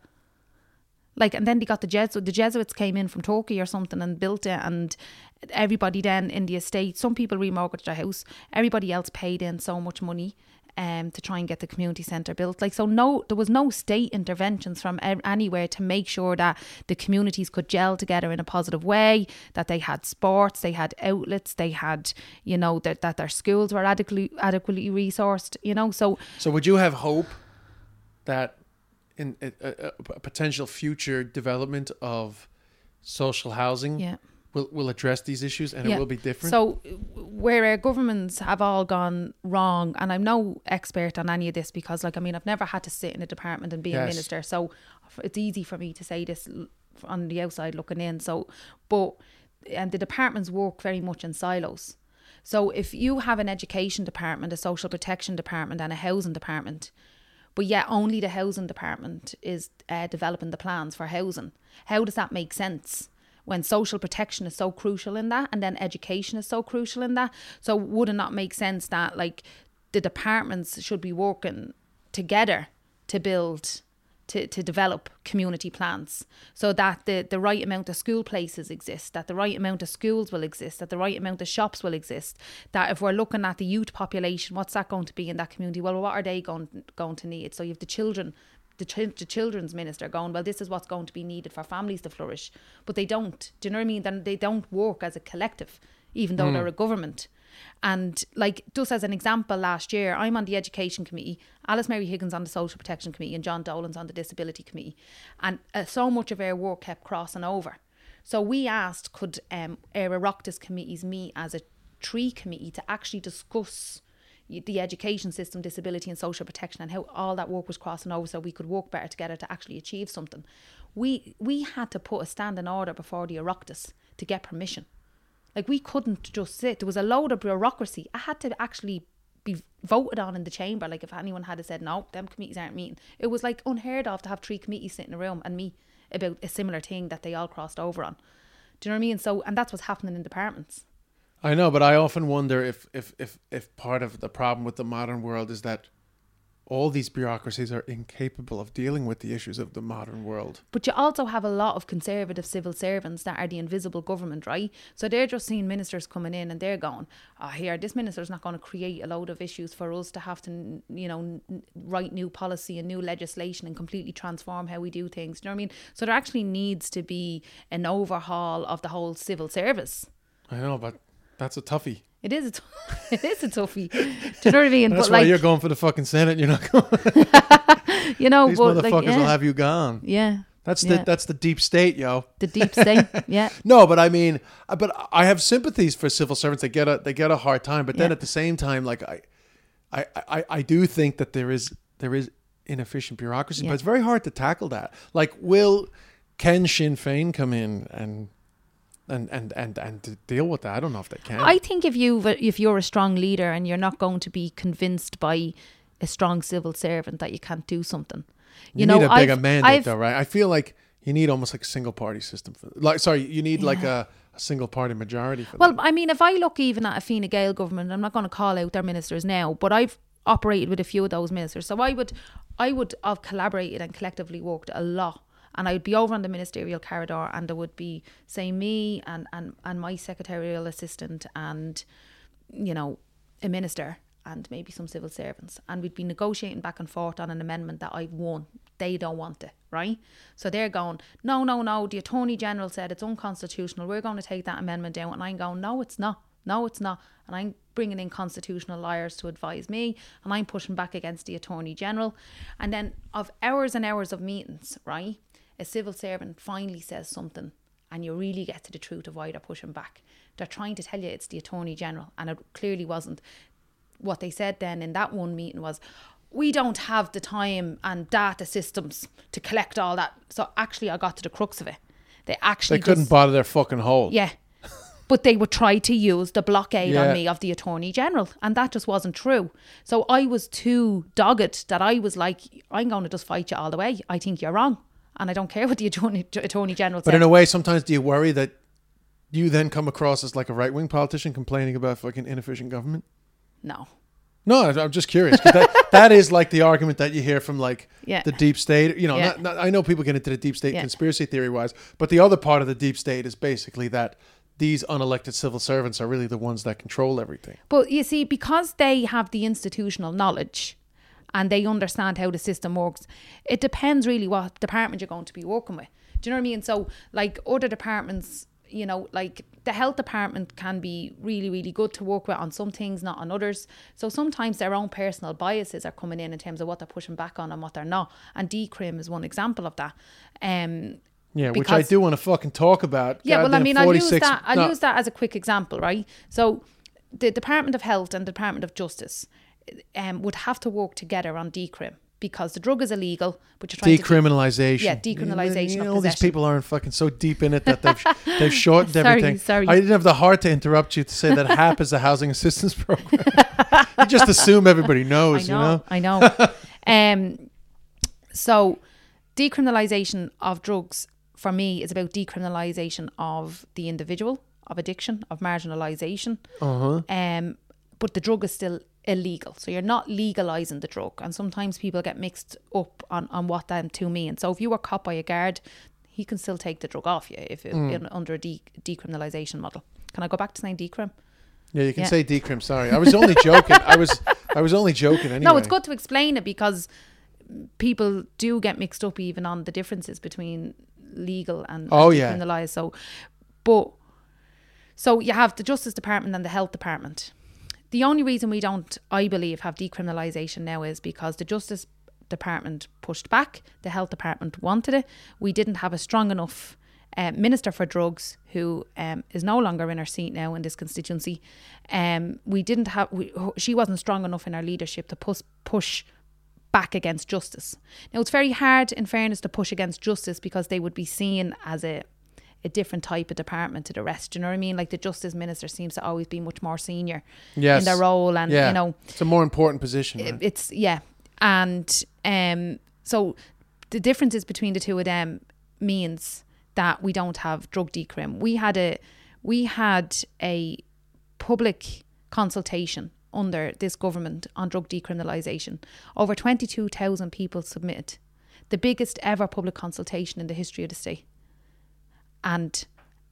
Like, and then they got the Jesuits came in from Turkey or something and built it, and everybody then in the estate, some people remortgaged their house, everybody else paid in so much money to try and get the community centre built. Like, so there was no state interventions from anywhere to make sure that the communities could gel together in a positive way, that they had sports, they had outlets, they had, you know, that their schools were adequately resourced, you know. So would you have hope that in a potential future development of social housing will address these issues, and it will be different? So where our governments have all gone wrong, and I'm no expert on any of this because, like, I mean, I've never had to sit in a department and be a minister, so it's easy for me to say this on the outside looking in. So, and the departments work very much in silos. So if you have an education department, a social protection department and a housing department, but yet only the housing department is developing the plans for housing, how does that make sense when social protection is so crucial in that, and then education is so crucial in that? So would it not make sense that, like, the departments should be working together to build, to develop community plans, so that the right amount of school places exist, that the right amount of schools will exist, that the right amount of shops will exist, that if we're looking at the youth population, what's that going to be in that community? Well, what are they going to need? So you have the children, the children's minister going, well, this is what's going to be needed for families to flourish. But they don't. Do you know what I mean? Then they don't work as a collective, even though they're a government. And, like, just as an example, last year I'm on the education committee, Alice Mary Higgins on the social protection committee, and John Dolan's on the disability committee, and so much of our work kept crossing over. So we asked, could our Oireachtas committees meet as a 3 committee to actually discuss, the education system, disability and social protection, and how all that work was crossing over so we could work better together to actually achieve something. We had to put a standing order before the Oireachtas to get permission. Like, we couldn't just sit. There was a load of bureaucracy. I had to actually be voted on in the chamber. Like, if anyone had said, no, them committees aren't meeting. It was like unheard of to have 3 committees sit in a room and meet about a similar thing that they all crossed over on. Do you know what I mean? So, and that's what's happening in departments. I know, but I often wonder if part of the problem with the modern world is that all these bureaucracies are incapable of dealing with the issues of the modern world. But you also have a lot of conservative civil servants that are the invisible government, right? So they're just seeing ministers coming in and they're going, here, this minister's not going to create a load of issues for us to have to, write new policy and new legislation and completely transform how we do things. Do you know what I mean? So there actually needs to be an overhaul of the whole civil service. I know, but that's a toughie. It is it is a toughie. Do you know what I mean? That's but why you're going for the fucking Senate. You're not going. These motherfuckers will have you gone. Yeah. That's the deep state, yo. The deep state. Yeah. No, but I mean, I have sympathies for civil servants. They get a hard time, but then at the same time, like I do think that there is inefficient bureaucracy, but it's very hard to tackle that. Like, can Sinn Féin come in and to deal with that? I don't know if they can. I think if you're a strong leader and you're not going to be convinced by a strong civil servant that you can't do something, you need a bigger mandate, though, right? I feel like you need almost like a single party system. You need like a single party majority for that. I mean, if I look even at a Fine Gael government, I'm not going to call out their ministers now, but I've operated with a few of those ministers, so I would have collaborated and collectively worked a lot. And I would be over on the ministerial corridor, and there would be, say, me and my secretarial assistant and, a minister and maybe some civil servants. And we'd be negotiating back and forth on an amendment that I've won. They don't want it, right? So they're going, no, the Attorney General said it's unconstitutional. We're going to take that amendment down. And I'm going, no, it's not. No, it's not. And I'm bringing in constitutional lawyers to advise me, and I'm pushing back against the Attorney General. And then of hours and hours of meetings, right? A civil servant finally says something and you really get to the truth of why they're pushing back. They're trying to tell you it's the Attorney General, and it clearly wasn't. What they said then in that one meeting was, we don't have the time and data systems to collect all that. So actually I got to the crux of it. They couldn't bother their fucking hole. Yeah. But they would try to use the blockade on me of the Attorney General, and that just wasn't true. So I was too dogged that I was like, I'm going to just fight you all the way. I think you're wrong. And I don't care what the Attorney General said. But in a way, sometimes do you worry that you then come across as like a right-wing politician complaining about fucking inefficient government? No, I'm just curious. 'Cause that is like the argument that you hear from like the deep state. I know people get into the deep state conspiracy theory-wise, but the other part of the deep state is basically that these unelected civil servants are really the ones that control everything. But you see, because they have the institutional knowledge and they understand how the system works, it depends really what department you're going to be working with. Do you know what I mean? So like other departments, like the health department can be really, really good to work with on some things, not on others. So sometimes their own personal biases are coming in terms of what they're pushing back on and what they're not. And DCRIM is one example of that. Which I do want to fucking talk about. Yeah, well, I mean, I'll use that as a quick example, right? So the Department of Health and the Department of Justice would have to work together on DCRIM because the drug is illegal, but you're trying decriminalisation. Decriminalisation. All these people aren't fucking so deep in it that they've shortened everything. Sorry. I didn't have the heart to interrupt you to say that HAP is the housing assistance program. You just assume everybody knows. I know. So decriminalisation of drugs for me is about decriminalisation of the individual, of addiction, of marginalisation. But the drug is still illegal. So you're not legalising the drug. And sometimes people get mixed up on what that to mean. So if you were caught by a guard, he can still take the drug off you under a decriminalisation model. Can I go back to saying decrim? Yeah, you can say decrim. Sorry, I was only joking. I was only joking anyway. No, it's good to explain it because people do get mixed up even on the differences between legal and decriminalised. So you have the Justice Department and the Health Department. The only reason we don't, I believe, have decriminalisation now is because the Justice Department pushed back, the Health Department wanted it. We didn't have a strong enough Minister for Drugs, who is no longer in her seat now in this constituency. She wasn't strong enough in her leadership to push back against justice. Now, it's very hard, in fairness, to push against justice because they would be seen as a different type of department to the rest. Do you know what I mean? Like the Justice Minister seems to always be much more senior in their role, and you know, it's a more important position. Right? It's and so the differences between the two of them means that we don't have drug decrim. We had a public consultation under this government on drug decriminalisation. Over 22,000 people submitted. The biggest ever public consultation in the history of the state. And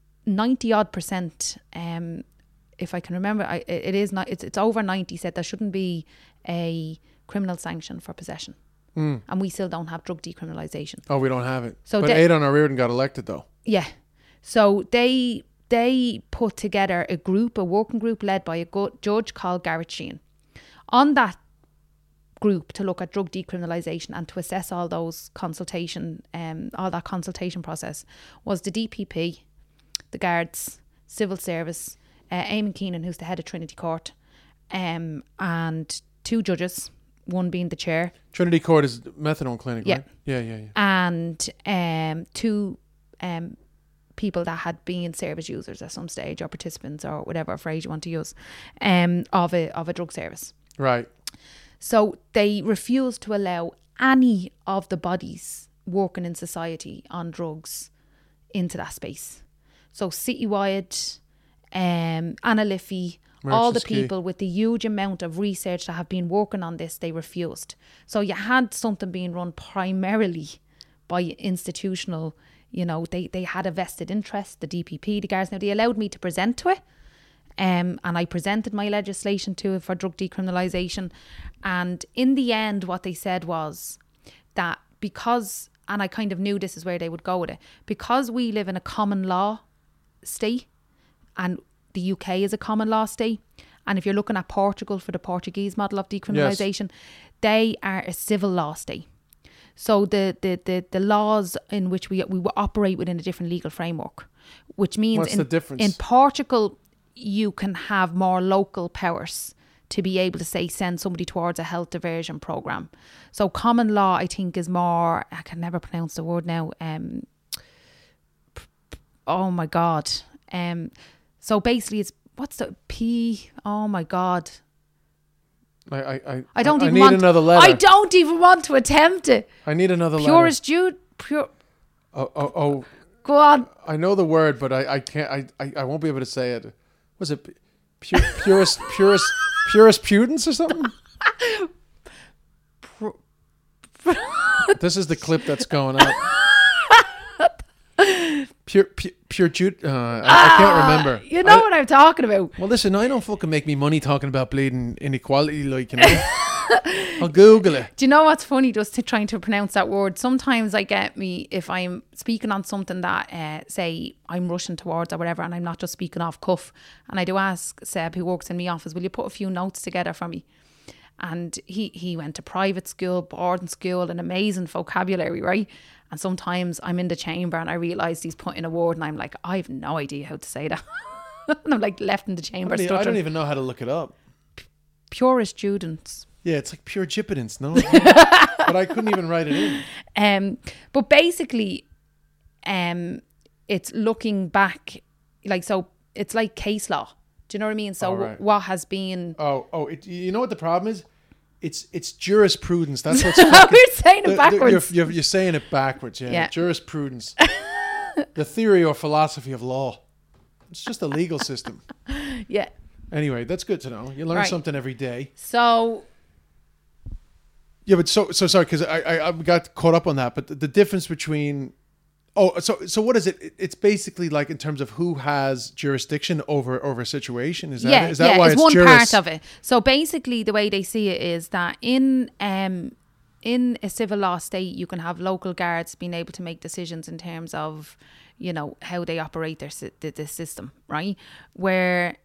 90% if I can remember, it's over 90 said there shouldn't be a criminal sanction for possession. And we still don't have drug decriminalisation. Oh, we don't have it. So but Aidan O'Riordan got elected though. Yeah. So they put together a working group led by a judge called Garrett Sheehan. On that group to look at drug decriminalisation and to assess all those all that consultation process was the DPP, the Guards, Civil Service, Eamon Keenan, who's the head of Trinity Court, and 2 judges, one being the chair. Trinity Court is the methadone clinic, yeah. right? Yeah. And 2 people that had been service users at some stage, or participants, or whatever phrase you want to use, of a drug service. Right. So they refused to allow any of the bodies working in society on drugs into that space. So Citywide, Anna Liffey, all the people with the huge amount of research that have been working on this, they refused. So you had something being run primarily by institutional, they had a vested interest, the DPP, the Guards. Now, they allowed me to present to it. And I presented my legislation to it for drug decriminalisation. And in the end, what they said was that because, and I kind of knew this is where they would go with it, because we live in a common law state and the UK is a common law state, and if you're looking at Portugal for the Portuguese model of decriminalisation, they are a civil law state. So the laws in which we operate within a different legal framework, which means what's the difference? In Portugal, you can have more local powers to be able to say send somebody towards a health diversion program. So common law, I think, is more, I can never pronounce the word now. Oh my God. So basically it's, what's the P? Oh my God. I don't even need want another letter. I don't even want to attempt it. I need another letter. Purest Jude. Pure. Oh. Go on. I know the word, but I can't. I won't be able to say it. Was it purest prudence or something? This is the clip that's going up. Pure Jude. I can't remember. You know what I'm talking about. Well, listen, I don't fucking make me money talking about bleeding inequality, I'll Google it. Do you know what's funny? Just trying to pronounce that word. Sometimes I get me, if I'm speaking on something that, say, I'm rushing towards or whatever, and I'm not just speaking off cuff. And I do ask Seb, who works in my office, will you put a few notes together for me? And he went to private school, boarding school, an amazing vocabulary, right? And sometimes I'm in the chamber and I realise he's putting a word and I'm like, I have no idea how to say that. And I'm like left in the chamber stuttering. I don't even know how to look it up. Purest students. Yeah, it's like pure jippidence, no? But I couldn't even write it in. But basically, it's looking back, like, so it's like case law. Do you know what I mean? So right. What has been... You know what the problem is? It's jurisprudence. That's what's We're saying it backwards. You're saying it backwards, yeah. Jurisprudence. The theory or philosophy of law. It's just a legal system. Yeah. Anyway, that's good to know. You learn something every day. So... Yeah, but so sorry, because I got caught up on that. But the difference between... So what is it? It's basically like in terms of who has jurisdiction over a situation. Is that why it's one part of it? So basically, the way they see it is that in a civil law state, you can have local guards being able to make decisions in terms of, how they operate the system, right? Where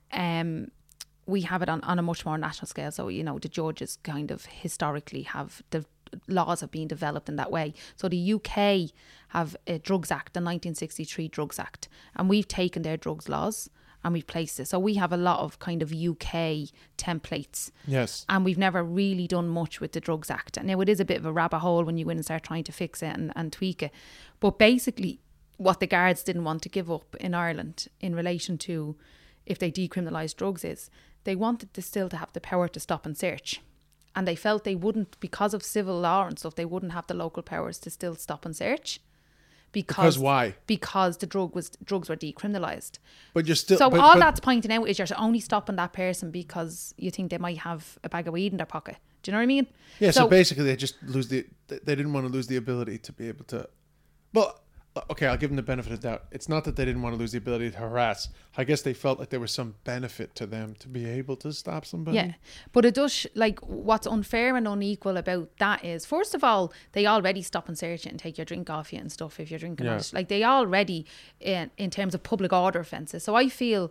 we have it on a much more national scale. So the judges kind of historically have laws have been developed in that way. So the UK have a Drugs Act, the 1963 Drugs Act, and we've taken their drugs laws and we've placed it. So we have a lot of kind of UK templates. Yes. And we've never really done much with the Drugs Act. And now it is a bit of a rabbit hole when you go in and start trying to fix it and tweak it. But basically, what the guards didn't want to give up in Ireland in relation to if they decriminalised drugs is they wanted to still to have the power to stop and search. And they felt they wouldn't, because of civil law and stuff, they wouldn't have the local powers to still stop and search. Because why? Because the drugs were decriminalised. But you're still... So all that's pointing out is you're only stopping that person because you think they might have a bag of weed in their pocket. Do you know what I mean? Yeah, so basically they just they didn't want to lose the ability to be able to... Well, okay, I'll give them the benefit of the doubt. It's not that they didn't want to lose the ability to harass. I guess they felt like there was some benefit to them to be able to stop somebody. Yeah, but it does, like, what's unfair and unequal about that is, first of all, they already stop and search it and take your drink off you and stuff if you're drinking it. Like, they already, in terms of public order offences. So I feel...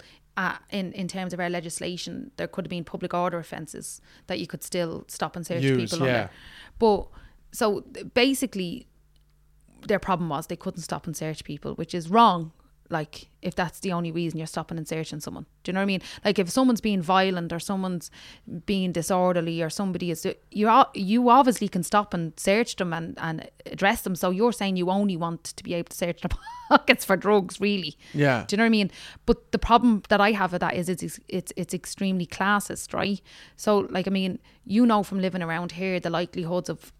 in terms of our legislation, there could have been public order offences that you could still stop and search people under. But so basically, their problem was they couldn't stop and search people, which is wrong. Like, if that's the only reason you're stopping and searching someone, do you know what I mean? Like, if someone's being violent or someone's being disorderly or somebody is, you obviously can stop and search them and address them. So you're saying you only want to be able to search their pockets for drugs, really? Yeah. Do you know what I mean? But the problem that I have with that is it's extremely classist, right? So, like, I mean, you know, from living around here, the likelihoods of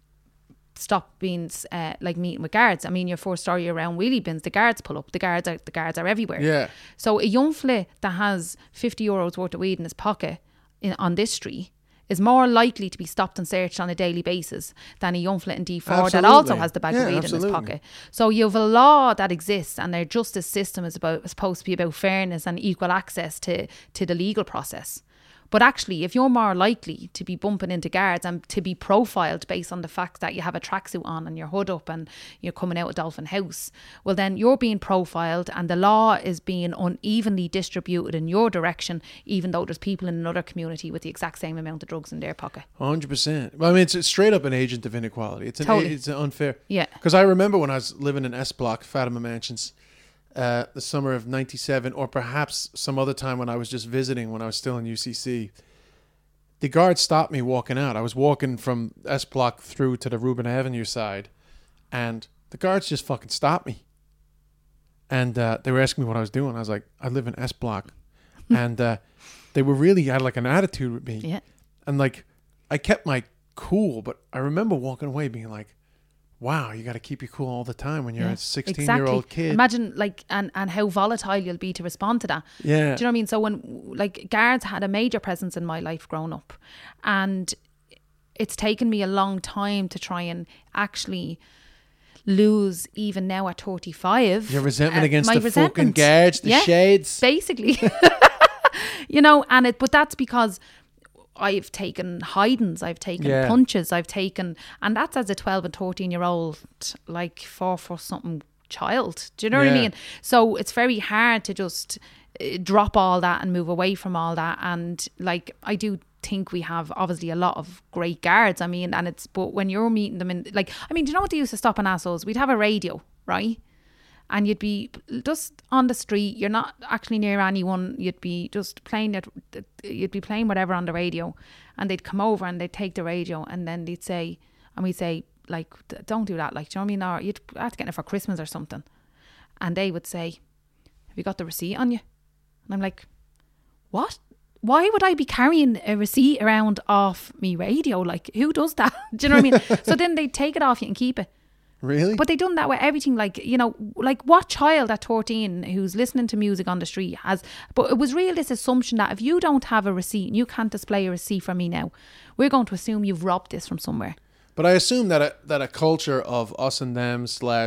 stop being like meeting with guards. I mean, your first story around wheelie bins, the guards pull up. The guards are everywhere. Yeah. So a young fella that has €50 worth of weed in his pocket on this street is more likely to be stopped and searched on a daily basis than a young fella in D4 that also has the bag of weed in his pocket. So you have a law that exists, and their justice system is supposed to be about fairness and equal access to the legal process. But actually, if you're more likely to be bumping into guards and to be profiled based on the fact that you have a tracksuit on and your hood up and you're coming out of Dolphin House, well, then you're being profiled and the law is being unevenly distributed in your direction, even though there's people in another community with the exact same amount of drugs in their pocket. 100%. Well, I mean, it's straight up an agent of inequality. It's unfair. Yeah. Because I remember when I was living in S Block, Fatima Mansions, the summer of 97, or perhaps some other time when I was just visiting when I was still in UCC, the guard stopped me walking out. I was walking from S Block through to the Reuben Avenue side, and the guards just fucking stopped me. And they were asking me what I was doing. I was like, I live in S Block. And they were really had like an attitude with me. Yeah. And like, I kept my cool, but I remember walking away being like, wow, you got to keep your cool all the time when you're a 16-year-old kid. Imagine, like, and how volatile you'll be to respond to that. Yeah. Do you know what I mean? So when, like, guards had a major presence in my life growing up, and it's taken me a long time to try and actually lose, even now at 35. Your resentment against the fucking guards, the shades. Basically. You know, but that's because I've taken hidings, I've taken punches, and that's as a 12 and 13-year-old, like, for something child. Do you know what I mean? So it's very hard to just drop all that and move away from all that. And, like, I do think we have obviously a lot of great guards. I mean, but when you're meeting them in, like, I mean, do you know what they used to stop on assholes? We'd have a radio, right? And you'd be just on the street. You're not actually near anyone. You'd be just playing it. You'd be playing whatever on the radio, and they'd come over and they'd take the radio, and then they'd say, and we'd say, like, don't do that. Like, do you know what I mean? Or you'd have to get it for Christmas or something. And they would say, have you got the receipt on you? And I'm like, what? Why would I be carrying a receipt around off me radio? Like, who does that? Do you know what I mean? So then they'd take it off you and keep it. Really? But they done that with everything. Like, you know, like, what child at 13 who's listening to music on the street has... But it was real, this assumption that if you don't have a receipt and you can't display a receipt for me now, we're going to assume you've robbed this from somewhere. But I assume that a culture of us and them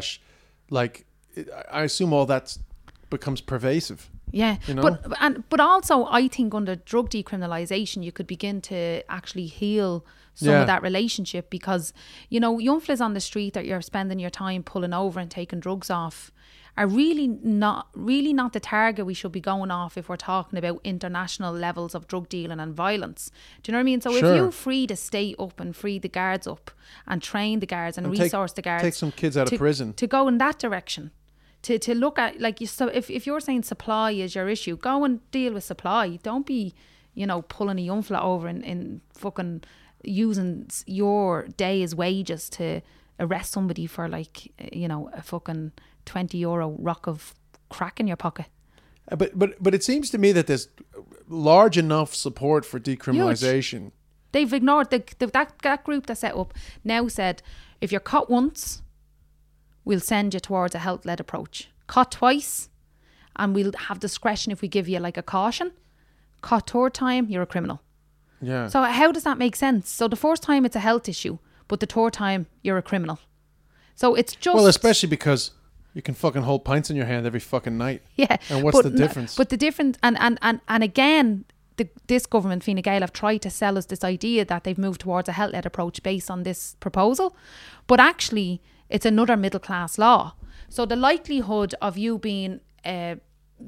/ like, I assume all that becomes pervasive. Yeah, you know? but also I think under drug decriminalisation you could begin to actually heal some of that relationship, because, you know, young fellas on the street that you're spending your time pulling over and taking drugs off are really not the target we should be going off if we're talking about international levels of drug dealing and violence. Do you know what I mean? So Sure. if you free the state up and free the guards up and train the guards and resource the guards, take some kids out of prison to go in that direction. To look at, like, so if you're saying supply is your issue, go and deal with supply. Don't be, pulling a young fella over in fucking using your day's wages to arrest somebody for, like, a fucking €20 rock of crack in your pocket. But it seems to me that there's large enough support for decriminalisation. Huge. They've ignored that group that set up now said, if you're caught once, we'll send you towards a health-led approach. Caught twice, and we'll have discretion if we give you like a caution. Caught third time, you're a criminal. Yeah. So how does that make sense? So the first time it's a health issue, but the third time you're a criminal. So it's just... Well, especially because you can fucking hold pints in your hand every fucking night. Yeah. And what's the difference? But the difference... And again... This government, Fine Gael, have tried to sell us this idea that they've moved towards a health-led approach based on this proposal. But actually, it's another middle-class law. So the likelihood of you being a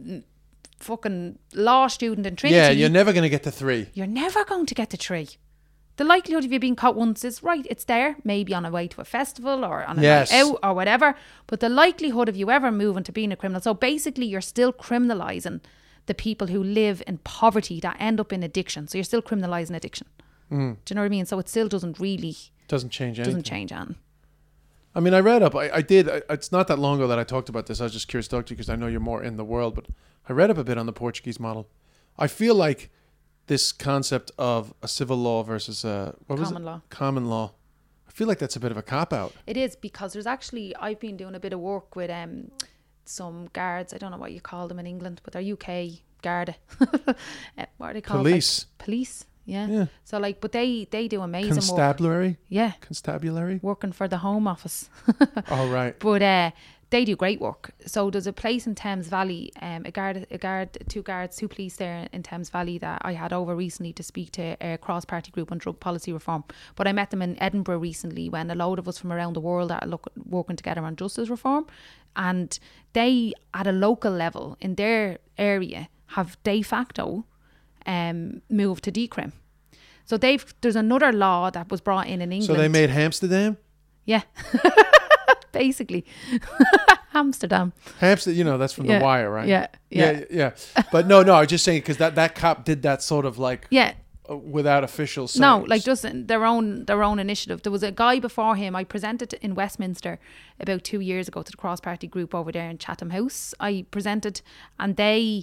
fucking law student in Trinity... Yeah, you're never going to get to 3. You're never going to get to 3. The likelihood of you being caught once is right. It's there, maybe on a way to a festival or on a night out or whatever. But the likelihood of you ever moving to being a criminal... So basically, you're still criminalising the people who live in poverty that end up in addiction. So you're still criminalising addiction. Do you know what I mean? So it still doesn't really... Doesn't change anything. Doesn't change anything. I mean, I read up. I did. It's not that long ago that I talked about this. I was just curious to talk to you because I know you're more in the world. But I read up a bit on the Portuguese model. I feel like this concept of a civil law versus common law. I feel like that's a bit of a cop-out. It is, because there's actually... I've been doing a bit of work with... some guards, I don't know what you call them in England, but they're UK Garda. What are they called? Police. Like, police, yeah. So like, but they do amazing Constabulary? work. Yeah. Constabulary? Working for the Home Office. Oh, right. But they do great work. So there's a place in Thames Valley, two police there in Thames Valley that I had over recently to speak to a cross-party group on drug policy reform. But I met them in Edinburgh recently when a load of us from around the world are working together on justice reform. And they, at a local level in their area, have de facto moved to decrim. So there's another law that was brought in England. So they made Amsterdam? Yeah. Basically. Amsterdam. That's from The Wire, right? Yeah. But no, I was just saying because that cop did that sort of like... Yeah. Without official signs. No, like just their own initiative. There was a guy before him. I presented in Westminster about 2 years ago to the cross-party group over there in Chatham House. I presented, and there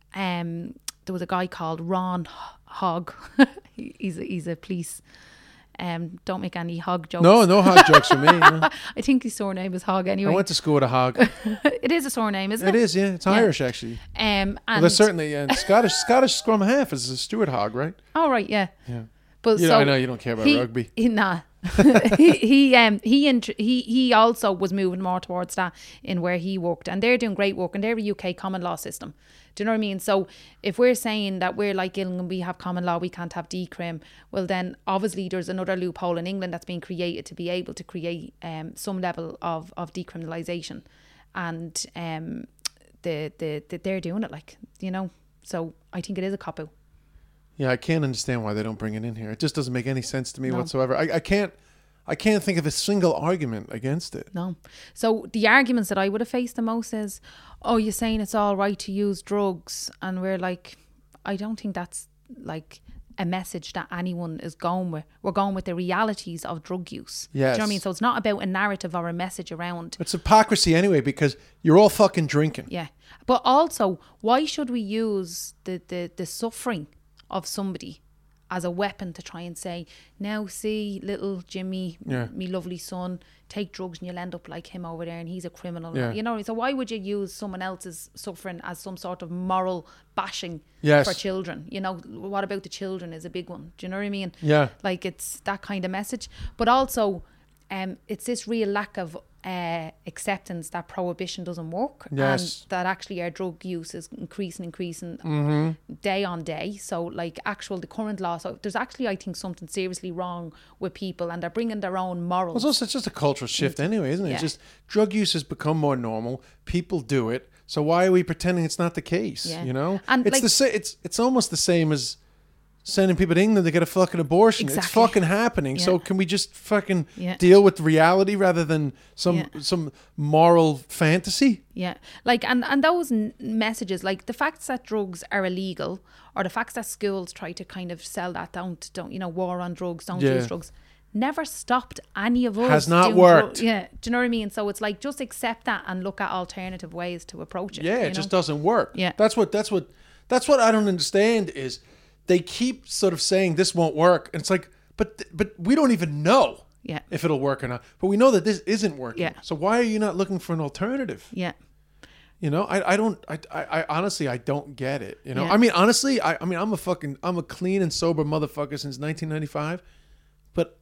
was a guy called Ron Hogg. he's a police. Don't make any hog jokes. No hog jokes for me. No. I think his surname is Hogg anyway. I went to school with a hog. It is a surname, isn't it? It is, yeah. It's Irish, actually. And there's certainly Scottish scrum half is a Stuart Hogg, right? Oh, right, yeah. Yeah. But I know you don't care about rugby. Nah. he also was moving more towards that in where he worked, and they're doing great work, and they're a UK common law system. Do you know what I mean? So if we're saying that we're like England, we have common law, we can't have decrim, well then obviously there's another loophole in England that's being created to be able to create some level of decriminalisation, and they're doing it, like, so I think it is a cop-out. Yeah, I can't understand why they don't bring it in here. It just doesn't make any sense to me whatsoever. I can't think of a single argument against it. No. So the arguments that I would have faced the most is, oh, you're saying it's all right to use drugs, and we're like, I don't think that's like a message that anyone is going with. We're going with the realities of drug use. Yes. Do you know what I mean? So it's not about a narrative or a message around. It's hypocrisy anyway, because you're all fucking drinking. Yeah. But also, why should we use the suffering of somebody as a weapon to try and say, now see little Jimmy, me lovely son, take drugs and you'll end up like him over there and he's a criminal. Yeah. So why would you use someone else's suffering as some sort of moral bashing for children? What about the children is a big one. Do you know what I mean? Yeah. Like, it's that kind of message. But also, it's this real lack of acceptance that prohibition doesn't work, Yes. and that actually our drug use is increasing day on day. So like the current law, so there's actually, I think, something seriously wrong with people, and they're bringing their own morals. Well, it's just a cultural shift anyway, isn't it? Yeah. It's just drug use has become more normal. People do it. So why are we pretending it's not the case? Yeah. You know, And it's it's almost the same as sending people to England to get a fucking abortion. Exactly. It's fucking happening. Yeah. So can we just fucking Yeah. deal with reality rather than some moral fantasy? Yeah, like and those messages, like the facts that drugs are illegal, or the facts that schools try to kind of sell that don't war on drugs, don't use drugs, never stopped any of us. Has not doing worked. Yeah, do you know what I mean? So it's like, just accept that and look at alternative ways to approach it. Yeah, you it just know? doesn't work. Yeah. That's what I don't understand is they keep sort of saying this won't work. And it's like, but we don't even know if it'll work or not. But we know that this isn't working. Yeah. So why are you not looking for an alternative? Yeah. You know, I honestly, I don't get it. You know, Yeah. I mean, honestly, I'm a clean and sober motherfucker since 1995. But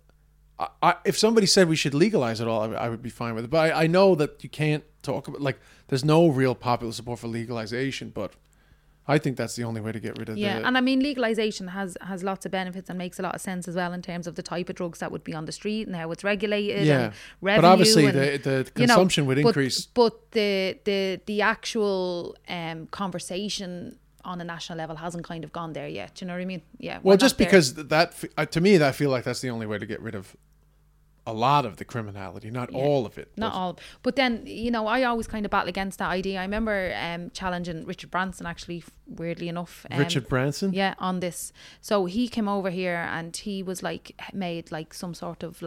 if somebody said we should legalize it all, I would be fine with it. But I know that you can't talk about, like, there's no real popular support for legalization, but I think that's the only way to get rid of And I mean, legalization has lots of benefits and makes a lot of sense as well in terms of the type of drugs that would be on the street and how it's regulated. And revenue, but obviously and, the consumption would increase. But the actual conversation on a national level hasn't kind of gone there yet. Do you know what I mean? Yeah. Well, just because to me, I feel like that's the only way to get rid of a lot of the criminality, not all of it. Not all. But then, I always kind of battle against that idea. I remember challenging Richard Branson, actually, weirdly enough. Richard Branson? Yeah, on this. So he came over here and he was made some sort of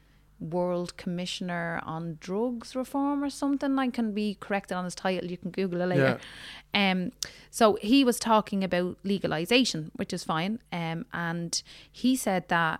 World Commissioner on Drugs Reform or something. I can be corrected on his title. You can Google it later. Yeah. So he was talking about legalization, which is fine. And he said that...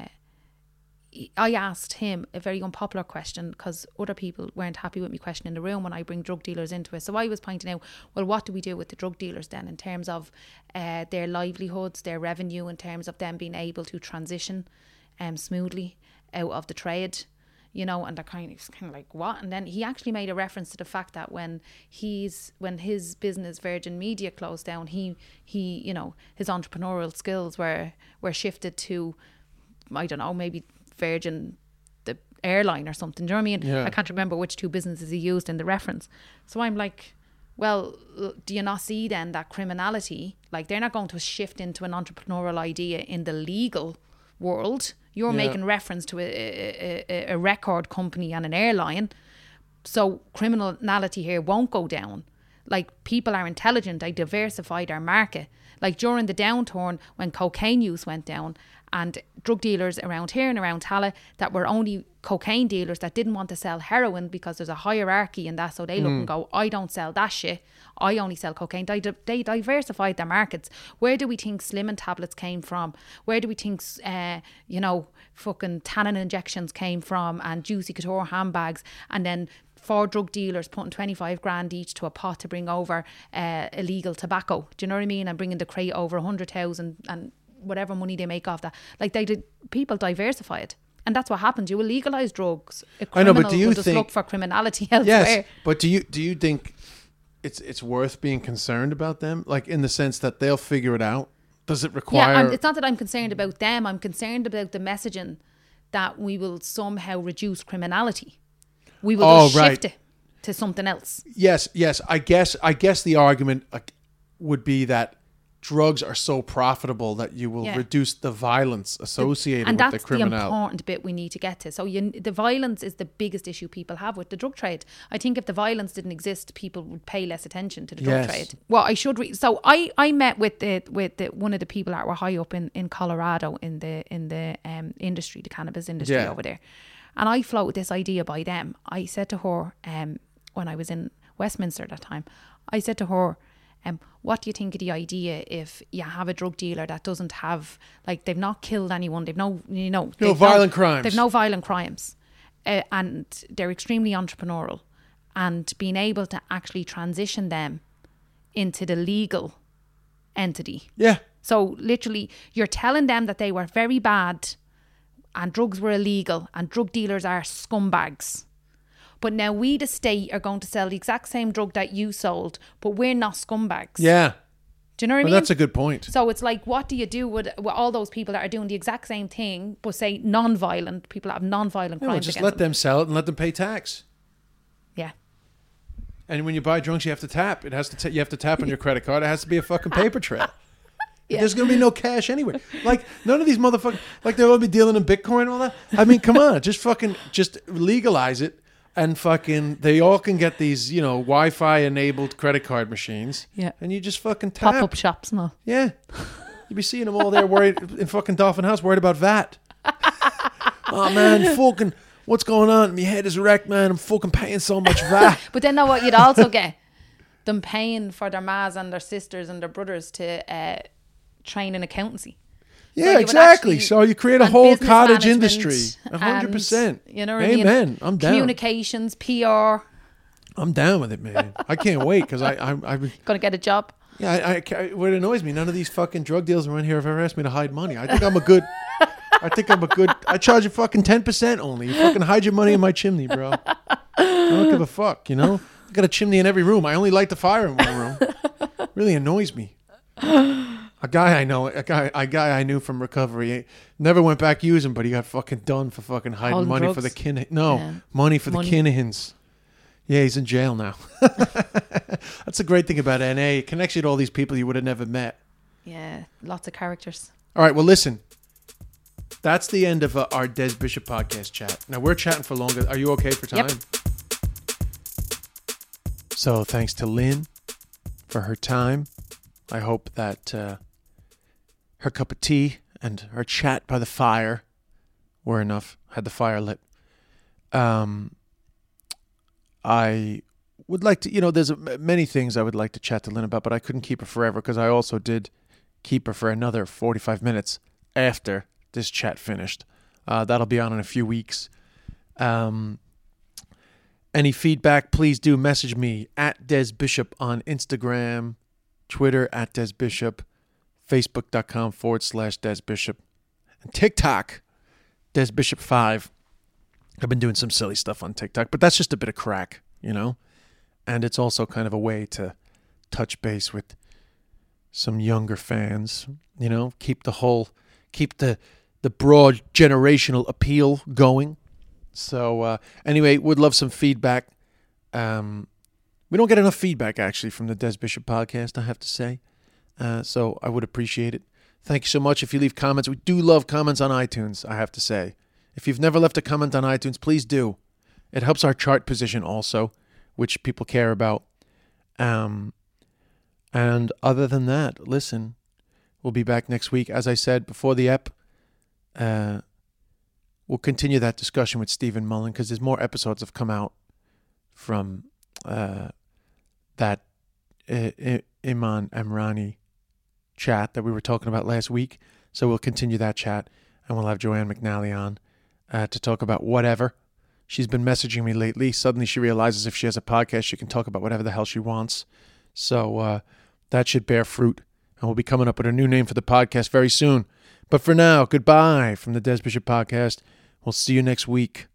I asked him a very unpopular question because other people weren't happy with me questioning the room when I bring drug dealers into it. So I was pointing out, well, what do we do with the drug dealers then in terms of their livelihoods, their revenue, in terms of them being able to transition smoothly out of the trade, and they're kind of like, what? And then he actually made a reference to the fact that when his business Virgin Media closed down, he his entrepreneurial skills were shifted to, I don't know, maybe Virgin, the airline or something. Do you know what I mean? Yeah. I can't remember which two businesses he used in the reference. So I'm like, well, do you not see then that criminality, they're not going to shift into an entrepreneurial idea in the legal world? You're making reference to a record company and an airline. So criminality here won't go down. People are intelligent. They diversify their market. During the downturn when cocaine use went down, and drug dealers around here and around Tallaght that were only cocaine dealers that didn't want to sell heroin because there's a hierarchy in that, so they look and go, I don't sell that shit, I only sell cocaine. They diversified their markets. Where do we think Slimming tablets came from? Where do we think fucking tannin injections came from, and Juicy Couture handbags, and then 4 drug dealers putting 25 grand each to a pot to bring over illegal tobacco? Do you know what I mean? And bringing the crate over 100,000 and whatever money they make off that. People diversify it. And that's what happens. You will legalise drugs. I know, but do you think... look for criminality elsewhere. Yes, but do you think it's worth being concerned about them? In the sense that they'll figure it out? Does it require... Yeah, it's not that I'm concerned about them. I'm concerned about the messaging that we will somehow reduce criminality. We will just shift it to something else. Yes. I guess the argument would be that drugs are so profitable that you will reduce the violence associated with the criminality. And that's the important bit we need to get to. So the violence is the biggest issue people have with the drug trade. I think if the violence didn't exist, people would pay less attention to the drug trade. Well, I should so I met with one of the people that were high up in Colorado in the industry, the cannabis industry over there. And I floated this idea by them. I said to her, when I was in Westminster that time, I said to her, what do you think of the idea if you have a drug dealer that doesn't have, they've not killed anyone, they've no violent crimes. They've no violent crimes. And they're extremely entrepreneurial. And being able to actually transition them into the legal entity. Yeah. So literally, you're telling them that they were very bad and drugs were illegal and drug dealers are scumbags. But now we, the state, are going to sell the exact same drug that you sold, but we're not scumbags. Yeah. Do you know what I mean? That's a good point. So it's like, what do you do with all those people that are doing the exact same thing, but say non-violent, people that have non-violent Yeah, well, crimes just against let them sell it and let them pay tax. Yeah. And when you buy drunks, you have to tap. It has to. You have to tap on your credit card. It has to be a fucking paper trail. Yeah. There's going to be no cash anywhere. Like, none of these motherfuckers, like, they'll all be dealing in Bitcoin and all that. I mean, come on. Just legalize it. And fucking, they all can get these, you know, Wi-Fi enabled credit card machines. Yeah. And you just fucking tap. Pop-up shops, no. Yeah. You'd be seeing them all there worried in fucking Dolphin House, worried about VAT. Oh, man, fucking, what's going on? My head is wrecked, man. I'm fucking paying so much VAT. But then know what you'd also get? Them paying for their mas and their sisters and their brothers to train in accountancy. Yeah, you would exactly. actually- So you create a and whole business cottage management industry. 100%. and, you know what I mean? Amen. I'm down. Communications, PR. I'm down with it, man. I can't wait because I'm Gonna get a job. yeah. What annoys me, none of these fucking drug deals around here have ever asked me to hide money. I think I'm a good. I charge you fucking 10% only. You fucking hide your money in my chimney, bro. I don't give a fuck. You know, I got a chimney in every room. I only light the fire in one room. Really annoys me. A guy I knew from recovery, he never went back using, but he got fucking done for fucking hiding Holding money for drugs? the money for the Kinahans. Yeah, he's in jail now. That's the great thing about NA. It connects you to all these people you would have never met. Yeah, lots of characters. All right, well, listen. That's the end of our Des Bishop podcast chat. Now, we're chatting for longer. Are you okay for time? Yep. So, thanks to Lynn for her time. I hope that her cup of tea and her chat by the fire were enough. Had the fire lit. I would like to, there's many things I would like to chat to Lynn about, but I couldn't keep her forever because I also did keep her for another 45 minutes after this chat finished. That'll be on in a few weeks. Any feedback, please do message me at Des Bishop on Instagram, Twitter at Des Bishop, Facebook.com/Des Bishop, and TikTok, Des Bishop 5. I've been doing some silly stuff on TikTok, but that's just a bit of crack, and it's also kind of a way to touch base with some younger fans, keep the broad generational appeal going. So anyway, would love some feedback. We don't get enough feedback, actually, from the Des Bishop podcast, I have to say. So I would appreciate it. Thank you so much. If you leave comments, we do love comments on iTunes, I have to say. If you've never left a comment on iTunes, please do. It helps our chart position also, which people care about. And other than that, listen, we'll be back next week. As I said before the ep, we'll continue that discussion with Stephen Mullen because there's more episodes have come out from that Iman Amrani chat that we were talking about last week. So we'll continue that chat, and we'll have Joanne McNally on to talk about whatever. She's been messaging me lately. Suddenly she realizes if she has a podcast, she can talk about whatever the hell she wants. So that should bear fruit. And we'll be coming up with a new name for the podcast very soon. But for now, goodbye from the Des Bishop Podcast. We'll see you next week.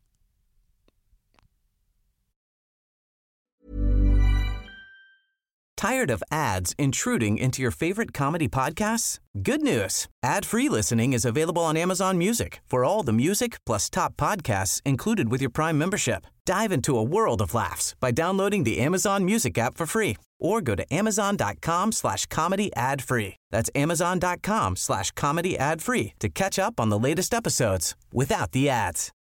Tired of ads intruding into your favorite comedy podcasts? Good news. Ad-free listening is available on Amazon Music for all the music plus top podcasts included with your Prime membership. Dive into a world of laughs by downloading the Amazon Music app for free or go to amazon.com/comedy ad-free. That's amazon.com/comedy ad-free to catch up on the latest episodes without the ads.